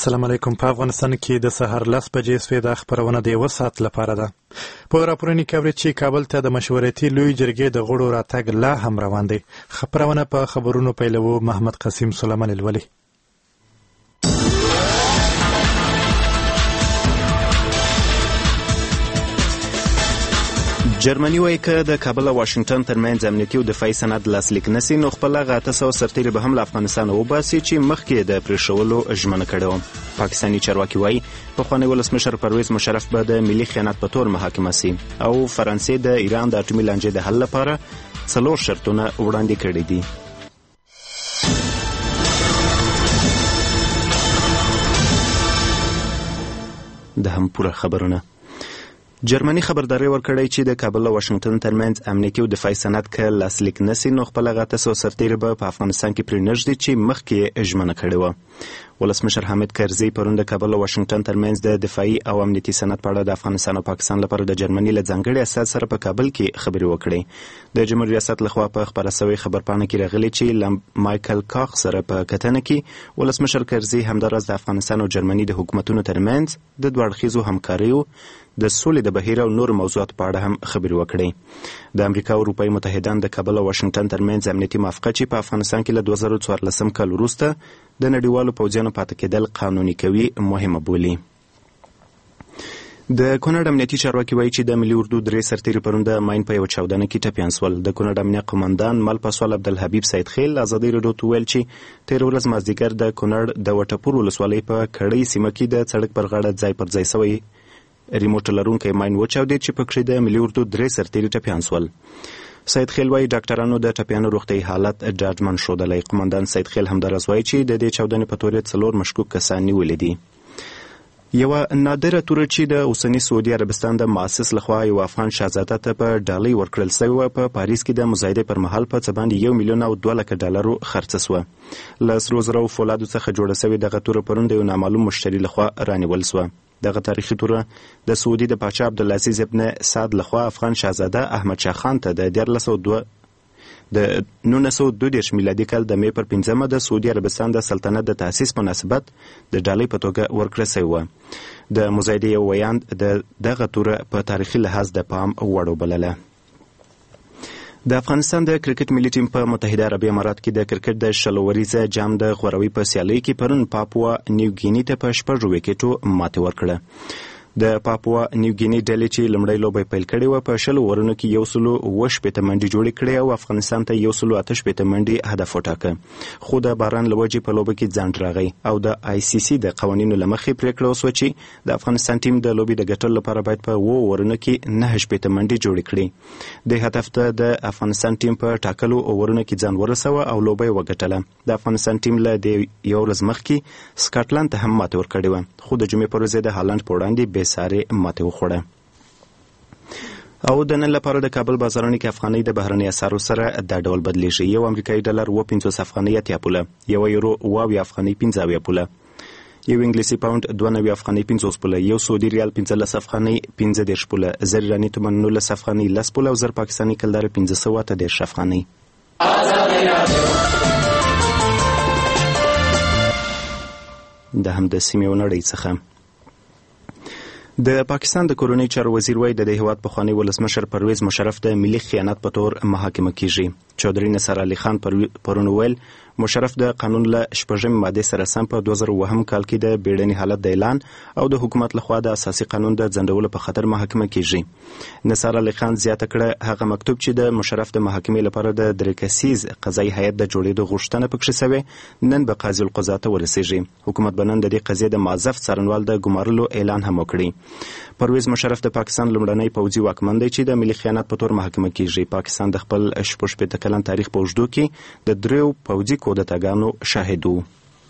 السلام علیکم. په افغانستان کې د سهار 10 بجې سوې د خبرونه د 1 ساعت لپاره ده. په راپورني کوي چې کابل ته د مشورتي لوی جرګې د غړو راتګ لا هم روان دی. خبرونه په خبرونو پیلو محمد قاسم سلیمان الولی. جرمني وایي که د کابل او واشنگټن ترمنځ امنیتي او دفاعي سند لاسلیک نسي نو خپل هغه 800 سرتیري به هم له افغانستان وباسي چې مخکې د پرېښولو ژمنه کړې وه. پاکستاني چارواکي وایي پخوانی ولسمشر پرویز مشرف به د ملي خیانت په تور محاکمه سي او فرانسې د ایران د اټومي لانجې د حل لپاره 4 شرطونه وړاندې کړي دي. د هم پوره خبرونه. جرمني خبرداري ورکړی چې د کابل او واشنگټن ترمنځ امنیتي او دفاعي سند که لاسلیک نسي نو خپل هغه 800 سرتیري به په افغانستان کې پرې نږدي چې مخکې ژمنه کړې وه. ولسمشر حامد کرزي پرون د کابل او واشنگټن ترمنځ د دفاعي او امنیتي سند په اړه د افغانستان او پاکستان لپاره د جرمني له ځانګړي استازي سره په کابل کې خبرې وکړې. د جمهوریت ریاست لخوا په خبره شوې خبرپاڼه کې راغلي چې له مایکل کاخ سره په کتنه کې ولسمشر کرزي همداراز د افغانستان او جرمني د حکومتونو ترمنځ د دوه اړخیزو همکاریو د سولې د بهیر او نور موضوعات په اړه هم خبرې وکړې. د امریکا او اروپایي متحدان د کابل او واشنگټن ترمنځ امنیتي موافقه چې په افغانستان کې له 2014 کال وروسته د نړیوالو پوځیانو پاتې کېدل قانوني کوي مهمه بولي. د کونړ امنیتي چارواکي وایي چې د ملي اردو 3 سرتیري پرون د ماین په یوه چاودنه کې ټپیان سول. د کونړ امنیه قومندان مل پاسوال عبدالحبیب سید خیل ازادي راډیو ته ویل چې تېره ورځ مازدیګر د کونړ د وټپور ولسوالۍ په کړۍ سیمه کې د سړک پر غاړه ځای پر ځای سوی ریموټ لرونکی ماین وچاودېد چې پکې د ملي اردو 3 سرتیري ټپیان سول. سید خیل وایي ډاکټرانو د ټپیانو روغتیايي حالت ډاډمن ښودلی. قومندان سید خیل همداراز وایي چې د دې چاودنې په تورې 4 مشکوک کسان نیولي دي. یوه نادره توره چې د اوسني سعودي عربستان د مؤسس لخوا یو افغان شهزاده ته په ډالۍ ورکړل سوې وه په پاریس کې د مزایدې پر مهال په څه باندې 1 میلیون او 2 لکه ډالرو خرڅه سوه. له سرو زرو فولادو څخه جوړه سوې دغه توره پرون د یو نامعلوم مشتري لخوا رانیول سوه. دغه تاریخي توره د سعودي د پاچا عبدالعزیز ابن سعد لخوا افغان شهزاده احمد شاه خان ته د 1932 میلادي کال د مې پر 5مه د سعودي عربستان د سلطنت د تأسیس په مناسبت د ډالۍ په توګه ورکړل سوې وه. د مزایدې یو ویاند دغه توره په تاریخي لحاظ د پام وړ وبلله. د افغانستان د کرکټ ملي ټیم په متحده عربي امارات کې د کرکټ د 20 وریزه جام د غوروي په سیالۍ کې پرون پاپوا نیو ګینی ته په 6 وکټو ماتې ورکړه. د پاپوا نیو ګینی ډلې چې لومړۍ لوبه پیل کړې وه په 20 اورونو کې 180 منډې جوړې کړې او افغانستان ته 188 منډې هدف وټاکه. خو د باران له وجې په لوبه کې ځنډ راغی او د آی سی سی د قوانینو له مخې پرېکړه وسوه چې د افغانستان ټیم د لوبې د ګټلو لپاره باید په 7 اورونو کې 89 منډې جوړې کړي. د هدف ته د افغانستان ټیم په ټاکلو اورونو کې ځان ورسوه او لوبه یې وګټله. د افغانستان ټیم له یو ورځ مخکې سکاټلند ته هم ماتې ورکړې وه خو د جمعې پر ورځ د هالند په وړاندې سارې ماتې وخوړه. او د نن لپاره د کابل بازارونو کې افغانۍ د بهرني اسعارو سره دا ډول بدلیږي. یو امریکایي ډالر 50 افغانۍ 80 پوله، یو یورو 20 افغانۍ 15 پوله، یو انګلیسي پاوند 92 افغانۍ 50 پوله، یو سعودي ریال 15 افغانۍ 15 پوله، زر ایراني تومان 19 افغانۍ 10 پوله او زر پاکستاني کلدار 1510 افغانۍ. د هم د سیمې نړۍ څخه. د پاکستان د کورنۍ چارو وزیر وایي د دې هیواد پخوانی ولسمشر پرویز مشرف د ملي خیانت په تور محاکمه کیږي. چودري نصر علي خان پرون ویل مشرف د قانون له 6 ماده سره سم په 2009 کال کې د بیړني حالت د اعلان او د حکومت لخوا د اساسي قانون د ځنډولو په خاطر محاکمه کیږي. نصر علي خان زیاته کړه هغه مکتوب چې د مشرف د محاکمې لپاره د 3 کسیز قضایي هیئت د جوړېدو غوښتنه پکې شوې نن به قاضي القضات ته ورسیږي. حکومت به نن د دې قضیې د معزف څارنوال د ګمارلو اعلان هم وکړي. پرویز مشرف د پاکستان لومړنی پوځي واکمن دی چې د ملي خیانت په تور محاکمه کیږي. پاکستان د خپل 18 کلن تاریخ په اوږدو کې د 3 پوځي کودتاګانو شاهد و.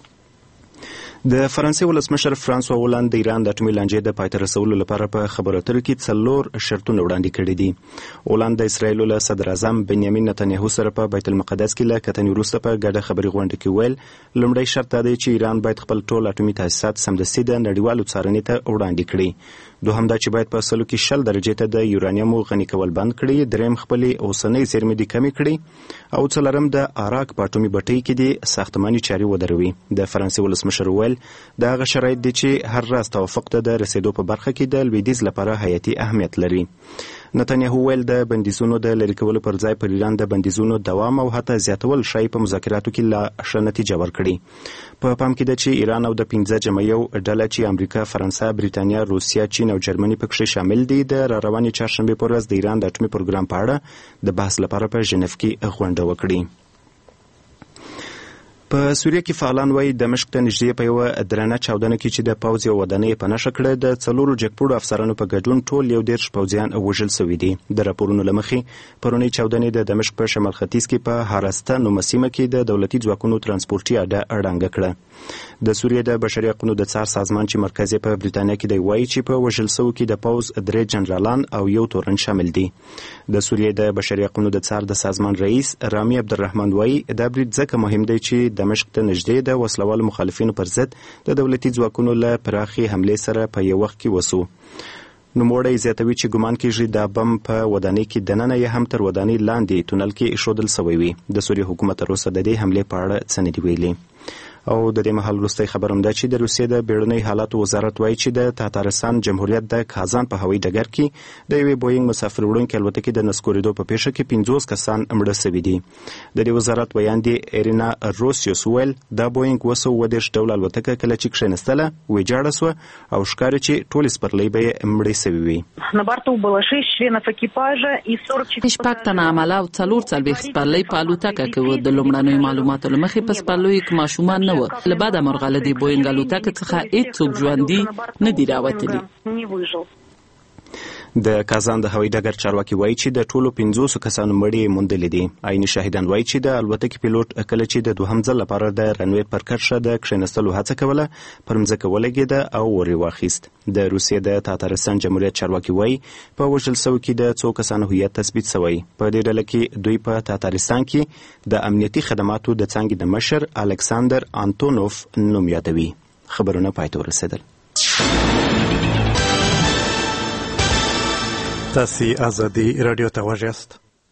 د فرانسې ولسمشر فرانسوا هولند د ایران د اټومي لانجې د پای ته رسولو لپاره په خبرو اترو کې 4 شرطونه وړاندې کړي دي. هولند د اسرایل له صدر اعظم بنیامین نتنیاهو سره په بیت المقدس کې له کتنې وروسته په ګډه خبري غونډه کې ویل لومړی شرط دا دی چې ایران باید خپل ټول اټومي تاسیسات سمدستي د نړیوالو څارنې ته وړاندې کړي. دوهم دا چې باید په اصلو کې 0 درجې ته د یورانیمو غني کول بند کړي. دریم خپلې اوسنۍ زیرمې دې کمې کړي او څلورم د عراق په اټومي بټۍ کې د ساختماني چارې ودروي. د فرانسې ولسمشر ویل وویل دا هغه شرایط دي چې هر راز توافق ته د رسیدو په برخه کې د لویدیځ لپاره حیاتي اهمیت لري. نتانیاهو ویل د بندیزونو د لرې کولو پر ځای پر ایران د بندیزونو دوام او حتی زیاتول شای په مذاکراتو کې لا ښه نتیجه ورکړي. په پام کې ده چې ایران او د 15 جمعیو ډله چې امریکا، فرانسه، بریتانیا، روسیا، چین او جرمني پکې شامل دي د راروانې چهارشنبې پر ورځ د ایران د اټومي پروګرام په اړه د بحث لپاره په ژنیف کې غونډه وکړي. په سوریه کې فعالان وایي دمشق ته نږدې په یوه درنه چاودنه کې چې د پوځ یوه ودانۍ په نښه کړه د 4 جګپوړو افسرانو په ګډون ټول 11 پوځیان وژل شوي دي. د راپورونو له مخې پرونۍ چاودنې د دمشق په شمال ختیځ کې په هارسته نومه سیمه کې د دولتي ځواکونو ترانسپورتي اډه ړنګه کړه. د سوریه د بشري حقوقو د څار سازمان چې مرکز یې په بریتانیا کې دی وایي چې په وژل شوو کې د پوځ 3 جنرالان او یو تورن شامل دي. د سوریه د بشري حقوقو د څار د سازمان رئیس رامي عبدالرحمن وایي دا برید ځکه مهم دی چې دمشق ته نږدې د وسلوال مخالفینو پر ضد د دولتي ځواکونو له پراخي حملې سره په یو وخت کې وسو. نوموړی زیاتوي چې ګمان کېږي دا بم په ودانۍ کې دننه یې هم تر ودانۍ لاندې تونل کې ایښودل شوی وي. د سوریې حکومت تر اوسه د دې حملې په اړه څه نه دي ویلي. او د دې مهال وروستی خبر هم ده چې د روسیې د بیړنۍ حالاتو وزارت وایي چې د تاتارستان جمهوریت د کازان په هوایي ډګر کې د یوې بوینګ مسافر وړونکې الوتکې د نسکورېدو په پیښه کې 50 کسان مړه شوي دي. د دې وزارت ویان دی ایرینا روسیوس ویل دا بوینګ 230 ډول الوتکه کله چې کښېنستله ویجاړه سوه او ښکاري چې ټولې سپرلۍ به یې مړې شوي وي. شپږ تنه عمله او 4 سپرلۍ په الوتکه کې وو. د لومړنیو معلوماتو له مخې په سپرلیو کې ماشومان نه وو. له بعده مرغله د بوینګ الوتکه څخه هیڅوک ژوندي نه دي راوتلي. د کازان د هوایي ډګر چارواکي وایي چې د ټولو 500 کسانو مړي موندلې دي. عیني شاهدان وایي چې د الوتکې پیلوټ کله چې د دوهم ځل لپاره د رنوی پر کرښه د کښېنستلو هڅه کوله پر مځکه ولګېده او ور یې واخیست. د روسیې د تاتارستان جمهوریت چارواکي وایي په وژل شوو کې د څو کسانو هویت تثبیت شوی. په دې ډله کې دوی په تاتارستان کې د امنیتي خدماتو د څانګې د مشر الکساندر انتونوف نوم یادوي. خبرونه پای ته ورسېدل. تاسو آزادي رادیو ته غوږ یاست.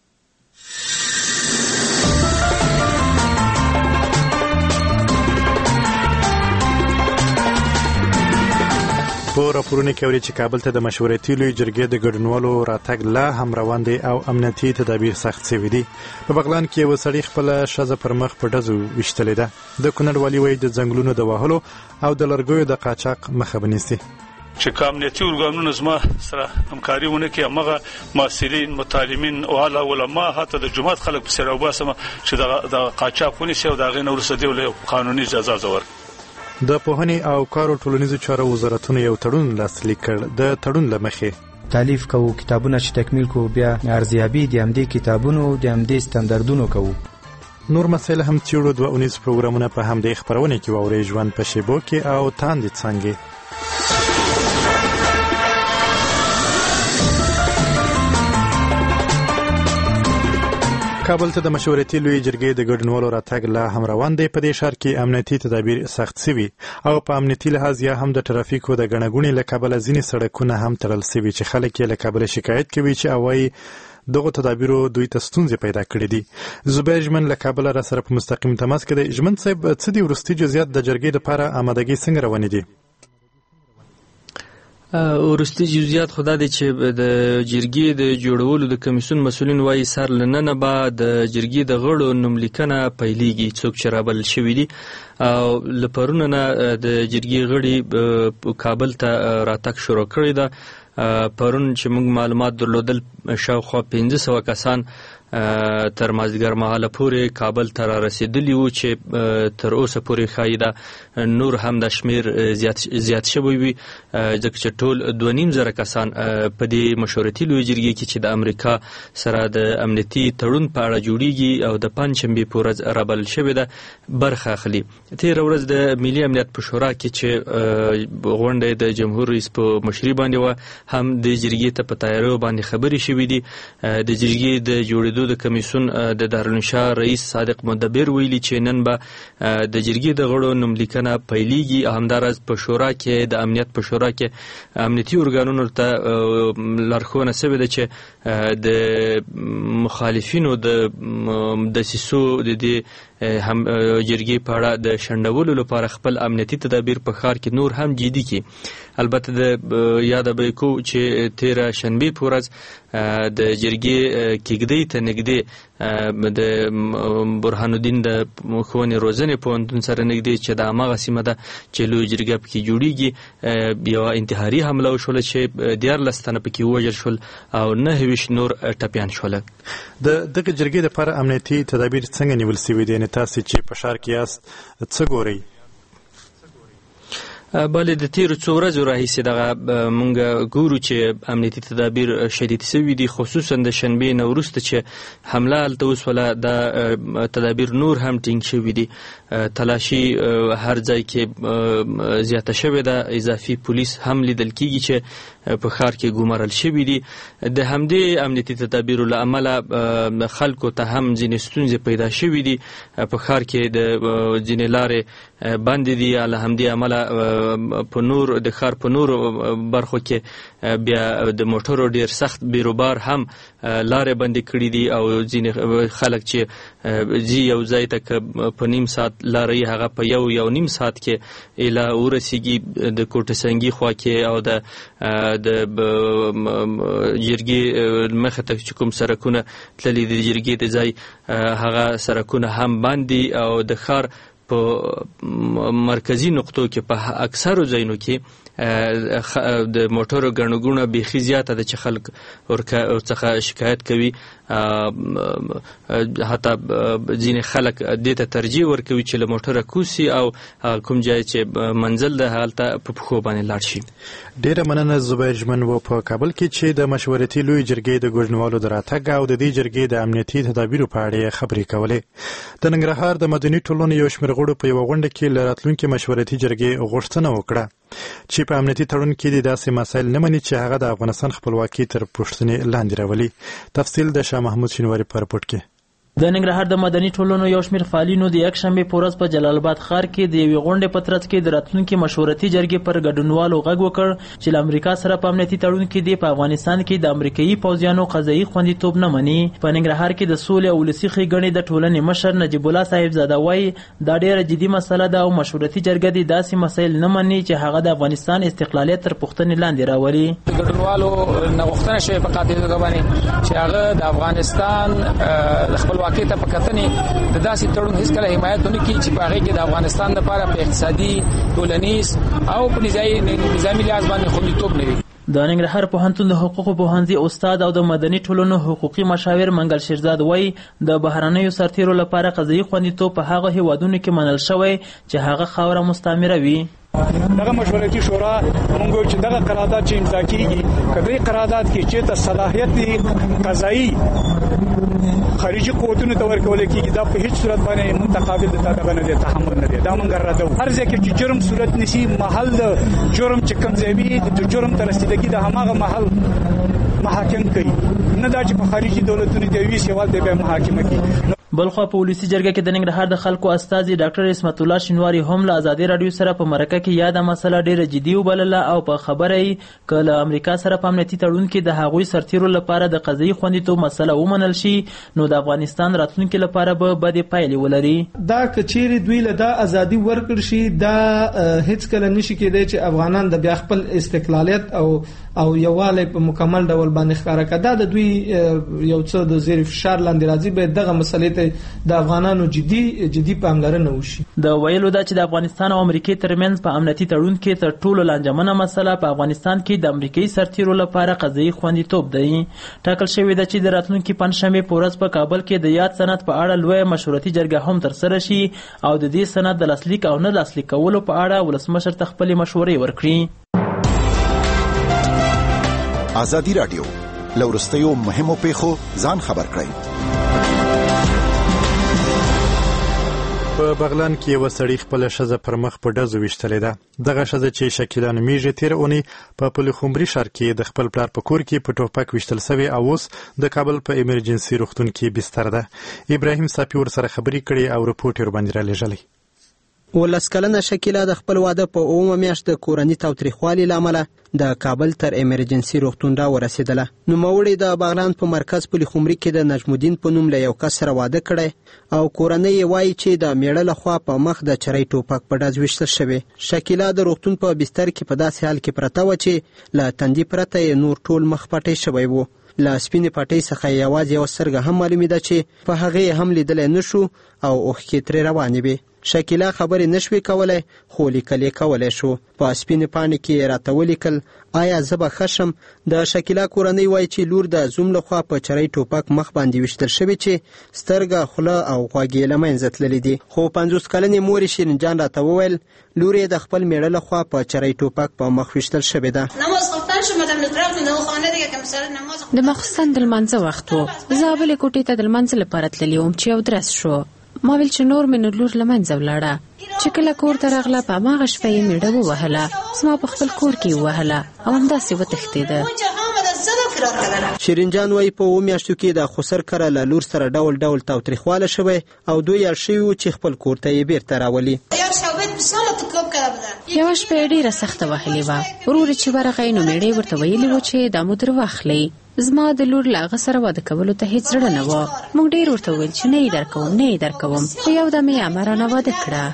په راپورونو کې اوري چې کابل ته د مشورتي لوی جرګې د ګډونوالو راتګ لا هم روان دی او امنیتي تدابیر سخت شوي دي. په بغلان کې یو سړی خپله ښځه پر مخ په ډزو ویشتلې ده. د کونړ والي وایي د ځنګلونو د وهلو او د لرګیو د قاچاق مخه به نیسي. چې امنیتي ارګانونه زما سره همکاري ونه کړي، همغه محصلین، متعلمین او اعلی علما حتی د جماعت خلک په سر او باسم چې د قاچاق ونیسي او د هغې نه وروسته دوی له قانوني جزا ورکړي. د پوهنې او کار او ټولنیزو چارو وزارتونه یو تړون لاسلیک کړ. د تړون له مخې تالیف کوو کتابونه چې تکمیل کوو، بیا ارزیابي د همدې کتابونو د همدې ستاندردونو کوو. نور مسایل هم څیړو. 2 پروګرامونه په همدې خپرونه کې واورئ. ژوند په شیبو کې او تاندې څانګې. کابل ته د مشورتي لوی جرګې د ګډونوالو راتګ لا هم روان دی. په دې ښار کې امنیتي تدابیر سخت شوي او په امنیتي لحاظ یا هم د ترافیکو د ګڼهګوڼې له کبله ځینې سړکونه هم تړل شوي چې خلک یې له کبله شکایت کوي چې وایي دغو تدابیرو دوی ته ستونزې پیدا کړې دي. زبیر ژمن له کابله را سره په مستقیم تماس کې دی. ژمن صاحب، څه دي وروستي جزئیات د جرګې لپاره آمادګي څنګه روانې دي؟ وروستي جزئیات خو دا دی چې د جرګې د جوړولو د کمیسیون مسؤلین وایي سر له ننه به د جرګې د غړو نوملیکنه پیلیږي، څوک چې رابلل شوي دي. او له پرونه نه د جرګې غړي کابل ته راتګ شروع کړی ده. پرون چې موږ معلومات درلودل شاوخوا 500 کسان تر مازدیګر مهاله پورې کابل ته را رسېدلي وو چې تر اوسه پورې ښایي دا نور هم د شمېر زیات شوی وي، ځکه چې ټول 2.5 کسان په دې مشورتي لویې جرګې کې چې د امریکا سره د امنیتي تړون په اړه جوړیږي او د پنجشنبې په ورځ رابلل شوې ده برخه اخلي. تېره ورځ د ملي امنیت په شورا کې چې غونډه د جمهور رئیس په مشري باندې وه، هم د جرګې ته په تیاریو باندې خبرې شوې دي. د جرګې د جوړېدو د کمیسیون د دارالانشا رئیس صادق مدبر ویلي چې نن به د جرګې د غړو نوملیکنه پیلیږي. همداراز په شورا کې د امنیت په شورا کې امنیتي ارګانونو ته لارښوونه شوې ده چې د مخالفینو د دسیسو د هم جرګې په اړه د شنډولو لپاره خپل امنیتي تدابیر په ښار کې نور هم جدي کړي. البته د یاد به کو چې 13 شنبه په ورځ د جرګې کېږدۍ ته نږدې د برهان الدین د ښوونې روزنې پوهنتون سره نږدې چې د هماغه سیمه ده چې لویه جرګه پکې جوړیږي یوه انتحاري حمله وشوله چې 14 تنه پکې ووژل شول او 9 نور ټپیان شول. د دغه جرګې لپاره امنیتي تدابیر څنګه نیول شوي دي؟ یعنې تاسې چې په ښار کې یاست څه ګورئ؟ بله د تیرو څو ورځو راهیسې دغه مونږ ګورو چې امنیتي تدابیر شدید شوي دي، خصوصا د شنبې نه وروسته چې حمله هلته وسوله دا تدابیر نور هم ټینګ شوي دي. تلاشي هر ځای کې زیاته شوې ده، اضافي پولیس هم لیدل کېږي چې په ښار کې ګومارل شوي دي. د همدې امنیتي تدابیرو له امله خلکو ته هم ځینې ستونزې پیدا شوي دي. په ښار کې د ځینې لارې بندې دي، له همدې امله په نور د ښار په نورو برخو کې بیا د موټرو ډیر سخت بیروبار هم لارې بندې کړي دي او ځینې خلک چې ځي یو ځای ته په نیم ساعت لارې هغه په یو نیم ساعت کې اله ورسیږي. د کوټه سنګي خوا کې او د جرګې مخې ته چې کوم سړکونه تللي د جرګې د ځای هغه سړکونه هم بند دي او د ښار په مرکزي نقطو کې په اکثرو ځایونو کې د موټرو ګڼه ګوڼه بیخي زیاته ده چې خلک ورڅخه شکایت کوي. حتی ځینې خلک دې ته ترجیح ورکوي چې له موټره کوسي او کوم ځای چې منزل ده هلته په پښو باندې لاړ شي. ډیره مننه زبیر ژمن و په کابل کې چې د مشورتي لوی جرګې د ګوجنوالو د راتګ او د دې جرګې د امنیتي تدابیرو په اړه خبرې کولې. د ننګرهار د مدني ټولنې یو شمېر غړو په یوه غونډه کې له راتلونکي مشورتي جرګې غوښتنه وکړه چې په امنیتي تړون کې د داسې مسایل نه مني چې هغه د افغانستان خپلواکي تر پوښتنې لاندې راولي. تفصیل د شاه محمود شینواري په رپورټ کې. د ننګرهار د مدني ټولنو یو شمېر فعالینو د یک شنبې په ورځ په جلال آباد ښار کې د یوې غونډې په ترڅ کې د راتلونکي مشورتي جرګې پر ګډونوالو غږ وکړ چې له امریکا سره په امنیتي تړون کې دی په افغانستان کې د امریکایي پوځیانو قضایي خوندیتوب نه مني. په ننګرهار کې د سولې او ولسي ښېګڼې د ټولنې مشر نجیب الله صاحبزاده وایي دا ډېره جدي مسله ده او مشورتي جرګه دې داسې مسایل نه مني چې هغه د افغانستان استقلالیت تر پوښتنې لاندې راولي. ګډونوالو نه غوښتنه شوې په قاطع توګه باندې چې هغه د افغانستان خپلواکۍ ته په کتنې د داسې تړون هیڅ کله حمایت ونه کړي چې په هغې کې د افغانستان لپاره په اقتصادي، ټولنیز او په نظامي لحاظ باندې خوندیتوب نه وي. د ننګرهار پوهنتون د حقوقو پوهنځي استاد او د مدني ټولنو حقوقي مشاور منګل شیرزاد وایي د بهرنیو سرتیرو لپاره قضایي خوندیتوب په هغه هیوادونو کې منل شوی چې هغه خاوره مستعمره وي. دغه مشورتي شورا موږ چې دغه قرارداد چې امضا کیږي کدی قرارداد کې چې ته صلاحیت قضایي خارجي قوتونو ته ورکول کیږي دا په هیڅ صورت باندې متقابل د دغه نه دي تحمل نه دي. دا موږ راځو هر ځکه چې جرم صورت نشي محل د جرم چې کوم ځای وي د جرم تر رسیدګي د هماغه محل محاکم کوي نه دا چې په خارجي دولتونو دی وی سیوال دی به محاکمه کوي. بلخوا په ولسي جرګه کې د ننګرهار د خلکو استازي ډاکټر اسمت الله شینواری هم له ازادي رادیو سره په مرکه کې یاده مسله ډیره جدي وبلله او په خبره یې کله امریکا سره په امنیتي تړون کې د هغوی سرتیرو لپاره د قضایي خوندیتوب مسله ومنل شي نو د افغانستان راتلونکي لپاره به بدې پایلې ولري. دا کچېرې دوی له دا ازادي ورکړ شي دا هیڅ کله نشي کېدای چې افغانان د بیا خپل استقلالیت او یووالی په مکمل ډول باندې ښکاره کړي. دا د دوی یو څه د زیر فشار لاندې راځي به دغه مسلې ته د افغانانو جدي پاملرنه وشي. د ویلو دا چې د افغانستان او امریکای ترمنځ په امنیتي تړون کې تر ټولو لانجمنه مسله په افغانستان کې د امریکایي سرتیرو لپاره قضایي خوندیتوب دی. ټاکل شوې ده چې د راتلونکي پنځشنبې په ورځ په کابل کې د یاد سند په اړه لویه مشورتي جرګه هم ترسره شي او د دې سند د لاسلیک او نه لاسلیک کولو په اړه ولسمشر ته خپلې مشورې ورکړي. ازادي رادیو لورستیو مهمو پیښو ځان خبر کړئ. په بغلان کې یو سړی خپل ښځه پر مخ په ډزو ویشتلې ده. دغه ښځه چې شکیلا نومیږي تېره اونۍ په پلخمري ښار کې د خپل پلار په کور کې په ټوپک ویشتل سوې او اوس د کابل په ایمرجنسي روغتون کې بستر ده. ابراهیم صافي ورسره خبرې کړې او رپورټ یې ورباندې رالیږلی. ولس کلنه شکیله د خپل واده په 9 میاشت د کورني تاوتریخوالي له امله د کابل تر ایمرجنسي روغتون را ورسېدله. نوموړې د بغلان په مرکز پل خمري کې د نجم الدین په نوم له یو کس سره واده کړی او کورنۍ یې وایي چې د میړه لخوا په مخ د چرۍ ټوپک په ډز ویشتل شوی. شکیله د روغتون په بستر کې په داسې حال کې پرته وه چې له تندي پرته یې نور ټول مخ پټی شوی و. له سپینې پټۍ څخه یوازې یوه سترګه هم معلومېده چې په هغې هم لیدلی نه شو او اوښکې ترې روانې وې. شکیله خبرې نشوې کولی خو لیکل یې کولی شو. په سپینې پاڼې کې یې راته ولیکل آیا زه به ښه شم. د شکیله کورنۍ وایي چې لور د زوم لخوا په چرۍ ټوپک مخ باندې ویشتل شوې چې سترګه خوله او غوږ یې له منځه تللي دي. خو 50 کلنې مور یې شیرین جان راته وویل لور یې د خپل میړه لخوا په چرۍ ټوپک په مخ ویشتل شوې ده. د ماخوستن د لمانځه وخت و. زه بلې کوټې ته د لمانځه لپاره تللې وم چې اودرس شو. ما ویل چې نور مې نو لور له منځه ولاړه. چې کله کور ته راغله په هماغه شپه یې میړه ووهله. زما په خپل کور کې ووهله او همداسې وتښتېده. شیرین جان وایي په 9 میاشتو کې د خسر کره له لور سره ډول ډول تاوتریخواله شوی او دوی اړ شوي وو چې خپل کور ته یې بیرته راولي. یوه شپه یې ډېره سخته وهلې وه. ورور چې ورغی نو میړه ورته ویلي و چې دا مو در واخلئ. زما د لور له هغه سره واده کولو ته هیڅ زړه نه وه. موږ ډېر ورته وویل چې نه یې درکوم نه یې درکوم خو یو دم یې امرانه واده کړه.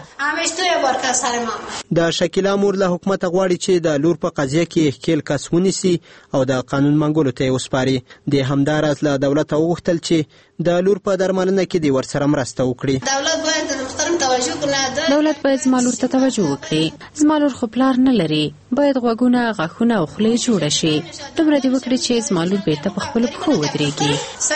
د شکیله مور له حکومته غواړي چې د لور په قضیه کې ښکیل کس ونیسي او د قانون منګولو ته یې وسپاري. د همدا راز له دولته وغوښتل چې د لور په درملنه کې دې ورسره مرسته وکړي. دولت باید زما لور ته توجه وکړي. زما لور خو پلار نه لري. باید غوږونه غاښونه او خوله یې جوړه شي. دومره دې وکړي چې زما لور بیرته په خپلو پښو ودرېږي.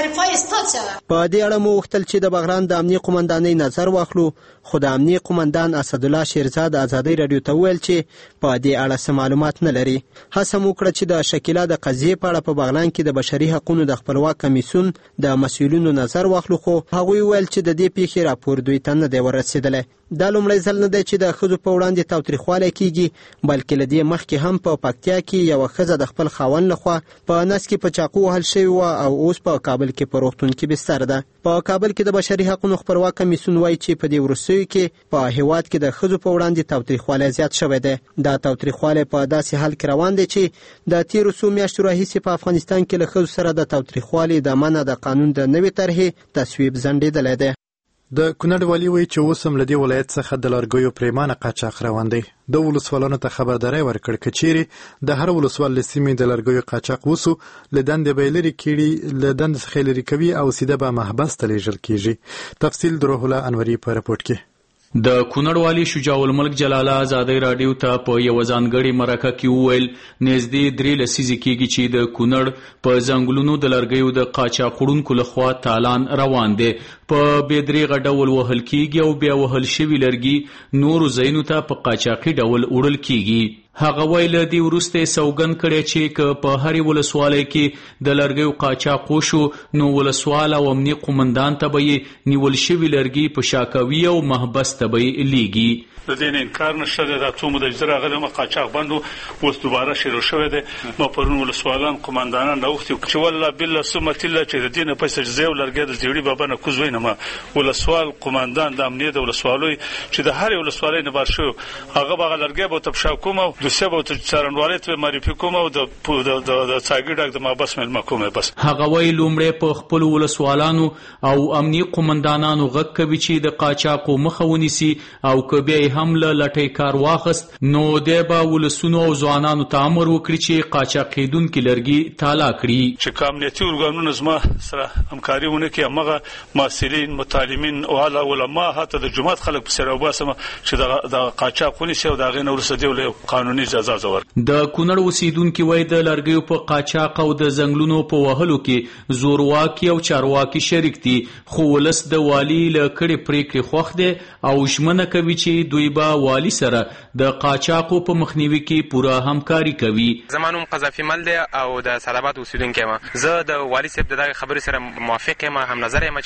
په دې اړه مو غوښتل چې د بغلان د امنیې قومندانۍ نظر واخلو خو د امنیې قومندان اسدالله شیرزاد ازادۍ راډیو ته وویل چې په دې اړه څه معلومات نه لري. هڅه مو وکړه چې د شکیله د قضیې په اړه په بغلان کې د بشري حقونو د خپلواک کمیسیون د مسؤلینو نظر واخلو خو هغوی وویل چې د دې پیښې راپور دوی ته نه دی ورسېدلی. دا لومړی ځل نه دی چې د ښځو په وړاندې تاوتریخوالی کیږي بلکې له دې مخکې هم په پکتیا کې یوه ښځه د خپل خاوند لخوا په نس کې په چاقو وهل شوې وه او اوس په کابل کې په روغتون کې بستر ده. په کابل کې د بشري حقونو خپلواک کمیسیون وایي چې په دې وروستیو کې په هیواد کې د ښځو په وړاندې تاوتریخوالی زیات شوی دی. دا تاوتریخوالی په داسې حال کې روان دی چې د تیرو څو میاشتو راهیسې په افغانستان کې له ښځو سره د تاوتریخوالي د منع د قانون د نوې طرحې تصویب ځنډېدلی دی. د کونړ والي وایي چې اوس هم له دې ولایت څخه د لرګیو پرېمانه قاچاق روان دی. د ولسوالانو ته خبرداری ورکړ که چیرې د هر ولسوال له سیمې د لرګیو قاچاق وسو له دندې به یې لرې کړي له دندې څخه یې لرې کوي او سیده به محبس ته لیږل کیږي. تفصیل د روح الله انوري په رپورټ کې. د کونړ والي شجاع الملک جلاله ازادۍ راډیو ته په یو ځانګړي مرکه کې وویل نږدې 3 لسیزې کېږي چې د کونړ په ځنګلونو د لرګیو د قاچاق وړونکو لخوا تالان روان دی. په بېدریغه ډول وهل کېږي او بیا وهل شوي لرګي نورو ځایونو ته په قاچاقي ډول وړل کېږي. هغه ویل دی وروسته سوګند کړی چې که په هرې ولسوالۍ کې د لرګیو قاچاق وشو نو ولسوال او امني قومندان ته به یې نیول شوي لرګي په شا کوي او محبس ته به یې لیږي. د دې انکار نشته دی. دا څو موده چې راغلی قاچاق بند اوس دوباره شروع شوی دی. ما پرون ولسوالان قومندانان راوغوښتي چې والله بالله ثم تله چې د دې نه پیسې زه یو لرګی د زیړي بابا نه کوز وینم. ولسوال قومندان د امنیت د ولسوالۍ چې د هرې ولسوالۍ نه بار شو هغه به لرګی به ته په شا کوم او دوسیه به ته څارنوالۍ ته معرفي کوم او د څاګي ډاک د محبس مېلمه کوم. بس هغه وایي لومړی په خپلو ولسوالانو او امني قومندانانو غږ کوي چې د قاچاقو مخه ونیسي او که بیا هم له لټۍ کار واخست نو دی به ولسونو او ځوانانو ته امر وکړي چې قاچاق کېدونکي لرګي تالا کړي. چې که امنیتي ارګانونه زما سره همکاري ونه کړي همغه محصلین متعلمین او اعلی علما حتی د جومات خلک پسې راوباسم چې د قاچاق ونیسي او د هغې نه وروسته دوی له قانوني اجازه ورکړي. د کونړ اوسېدونکي وایي د لرګیو په قاچاق او د ځنګلونو په وهلو کې زورواکي او چارواکي شریک دي خو ولس د والي له کړې پرېکړې خوښ دی او ژمنه کوي چې دوی به والی سره د قاچاقو په مخنیوي کې پوره همکاري کوي. زما نوم قذافي مل دی او د سلابات اوسیدونکی یم. زه د والي صاحب د دغې خبرې سره موافق یم هم نظر یم چې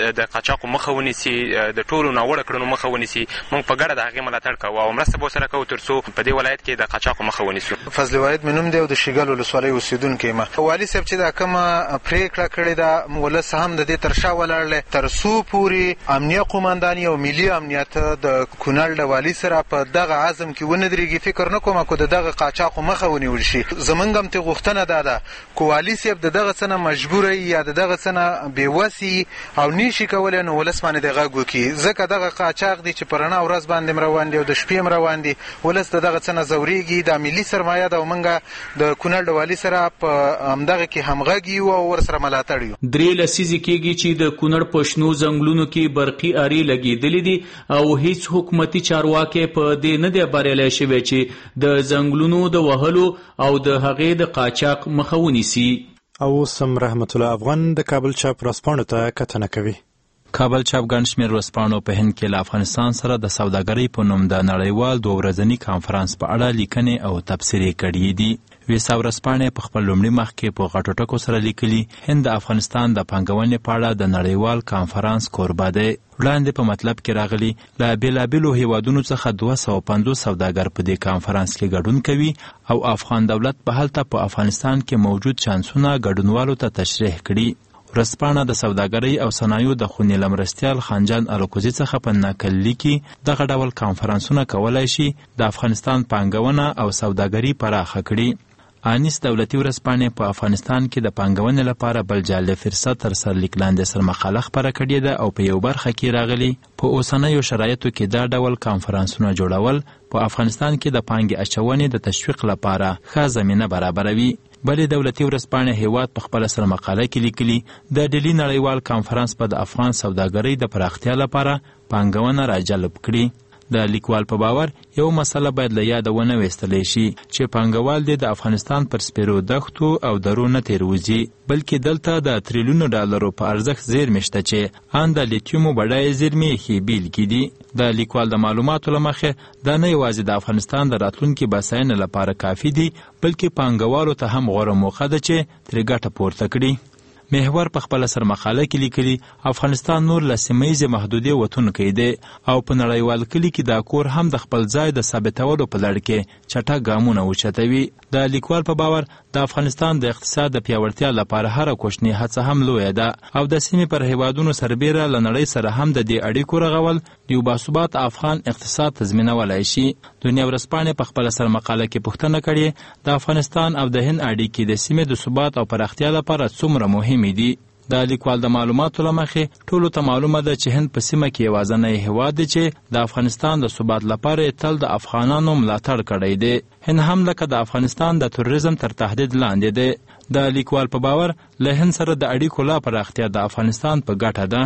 د قاچاقو مخه ونیسي، د ټولو ناوړه کړنو مخه ونیسي. موږ په ګډه د هغې ملاتړ کوو او مرسته به ورسره کوو تر څو په دې ولایت کې د قاچاقو مخه ونیسو. فضل واحد مې نوم دی او د شیګل ولسوالۍ اوسېدونکی یم. والي صاحب چې دا کومه پرېکړه کړې ده ولس هم د دې تر شا ولاړ دی تر څو پورې امنیه قومنداني او ملي امنیت د کونړ د والي سره په دغه عزم کې ونه درېږي. فکر نه کوم که د دغه قاچاقو مخه ونیول شي. زمونږ هم ترې غوښتنه دا ده که والي صاحب د دغه څه نه مجبوره یا د دغه څه نه بېوسي او نشي کولی نو ولس باندې د غږ وکړي، ځکه دغه قاچاق دی چې په رڼا ورځ باندې هم روان دی او د شپې هم روان دی. ولس د دغه څه نه ځورېږي. دا ملي سرمایه ده او موږ د کونړ د والي سره په همدغه کې همغږي یو او ورسره ملاتړ یو. 3 لسیزې کېږي چې د کونړ په شنو ځنګلونو کې برقي ارې لګېدلې دي او هیڅ حکومتي چارواکی په دې نه دی بریالی شوی چې د ځنګلونو د وهلو او د هغې د قاچاق مخه ونیسي. او سم رحمت الله افغان د کابل چاپ ورځپاڼو ته کتنه کوي. کابل چاپ ګڼ شمېر ورځپاڼو په هند کې له افغانستان سره د سوداګرۍ په نوم د نړیوال 2 ورځني کانفرانس په اړه لیکنې او تبصرې کړي دي. ویسا ورځپاڼې په خپل لومړي مخ کې په غټو ټکو سره لیکلي هند د افغانستان د پانګونې په اړه د نړیوال کانفرانس کوربه دی. وړاندې په مطلب کې راغلي له بېلابېلو هیوادونو څخه 250 سوداګر په دې کانفرانس کې ګډون کوي او افغان دولت به هلته په افغانستان کې موجود چانسونه ګډونوالو ته تشریح کړي. ورځپاڼه د سوداګرۍ او صنایعو د خونې له مرستیال خانجان الکوزي څخه په نقل لیکي دغه ډول کانفرانسونه کولی شي د افغانستان پانګونه او سوداګري پراخه کړي. انیس دولتي ورځپاڼې په افغانستان کې د پانګونې لپاره بل جالب فرصت تر سرلیک لاندې سره مقاله خپره کړې ده او په یو برخه کې راغلي په اوسنیو شرایطو کې دا ډول کانفرانسونه جوړول په افغانستان کې د پانګې اچونې د تشویق لپاره ښه زمینه برابروي. بلې دولتي ورځپاڼې هیواد په خپله سره مقاله کې لیکلي د ډیلي نړیوال کانفرانس په د افغان سوداګرۍ د پراختیا لپاره پانګونه راجلب کړي. د لیکوال په باور یو مسله باید له یاده ونه ویستلی شي چې پانګوال دې د افغانستان پر سپیرو دښتو او درو نه تېروځي بلکې دلته د تریلیونو ډالرو په ارزښت زیرمې شته چې ان د لیتیومو بډایه زیرمې ښې بیلګې دي. د لیکوال د معلوماتو له مخې دا نه یوازې د افغانستان د راتلونکي بساینې لپاره کافي دي بلکې پانګوالو ته هم غوره موقع ده چې ترې ګټه پورته کړي. محور په خپله سرمقاله کې لیکلي افغانستان نور له سیمهیزې محدودې وتونکی دی او په نړیوال کلي کې دا کور هم د خپل ځای د ثابتولو په لړ کې چټک ګامونه اوچتوي. د لیکوال په باور د افغانستان د اقتصاد د پیاوړتیا لپاره هره کوچنۍ هڅه هم لویه ده او د سیمې پر هیوادونو سربیره له نړۍ سره هم د دې اړیکو رغول د یو باثبات افغان اقتصاد تضمینولی شي. دنیا ورځپاڼې په خپله سرمقاله کې پوښتنه کړې د افغانستان او د هند اړیکې د سیمې د ثبات او پراختیا لپاره څومره مهمې دي. د لیکوال د معلوماتو له مخې ټولو ته معلومه ده چې هند په سیمه کې یوازینی هیواد دی چې د افغانستان د ثبات لپاره تل د افغانانو ملاتړ کړی دی. هند هم لکه د افغانستان د توریزم تر تهدید لاندې دی. د لیکوال په باور له هند سره د اړیکو لا پراختیا د افغانستان په ګټه ده.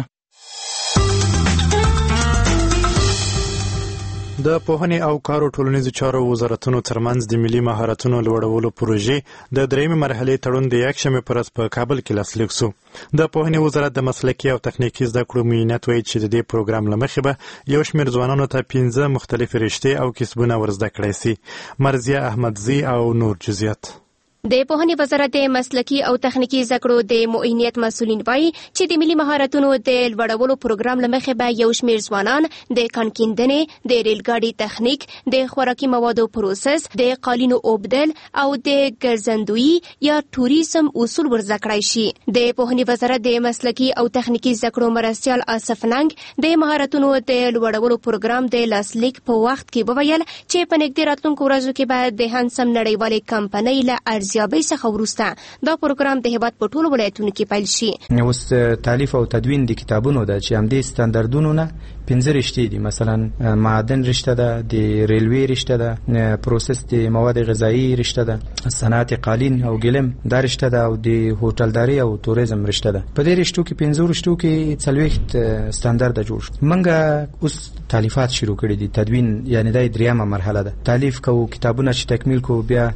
د پوهنې او کارو ټولنیزو چارو وزارتونو ترمنځ د ملي مهارتونو لوړولو پروژې د 3مې مرحلې تړون د 1 شنبې په ورځ په کابل کې لاسلیک شو. د پوهنې وزارت د مسلکي او تخنیکي زده کړو معینت وایي چې د دې پروګرام له مخې به یو شمېر ځوانانو ته 15 مختلفې رشتې او کسبونه ورزده کړی سي. مرضیه احمدزي او نور جزئیات. د پوهنې وزارت د مسلکي او تخنیکي زده کړو د معینیت مسؤلین وایي چې د ملي مهارتونو د لوړولو پروګرام له مخې به یو شمېر ځوانان د کانکیندنې، د ریلګاډي تخنیک، د خوراکي موادو پروسس، د قالینو اوبدل او د ګرځندویي یا توریزم اصول ورزده کړای شي. د پوهنې وزارت د مسلکي او تخنیکي زده کړو مرستیال آصف ننګ د مهارتونو د لوړولو پروګرام د لاسلیک په وخت کې وویل چې په نږدې راتلونکو ورځو کې به د هانسم نړیوالې کمپنۍ له ارزیابۍ څخه وروسته دا پروګرام د هیواد په ټولو ولایتونو کې پیل شي. اوس تالیف او تدوین د کتابونو ده چې همدې ستاندردونو نه 15 رشتې دي. مثلا معدن رشته ده، د ریلوی رشته ده، پروسس د مواد غذایی رشته ده، صنعت قالین او ګلم دا رشته ده او د هوټلداري او توریزم رشته ده. په دې رشتو کې 15 رشتو کې 40 ستاندرد جوړ شو. منګه اوس تالیفات شروع کړي دي. تدوین یعنی د 3مه مرحله ده. تالیف کو کتابونه چې تکمیل کو بیا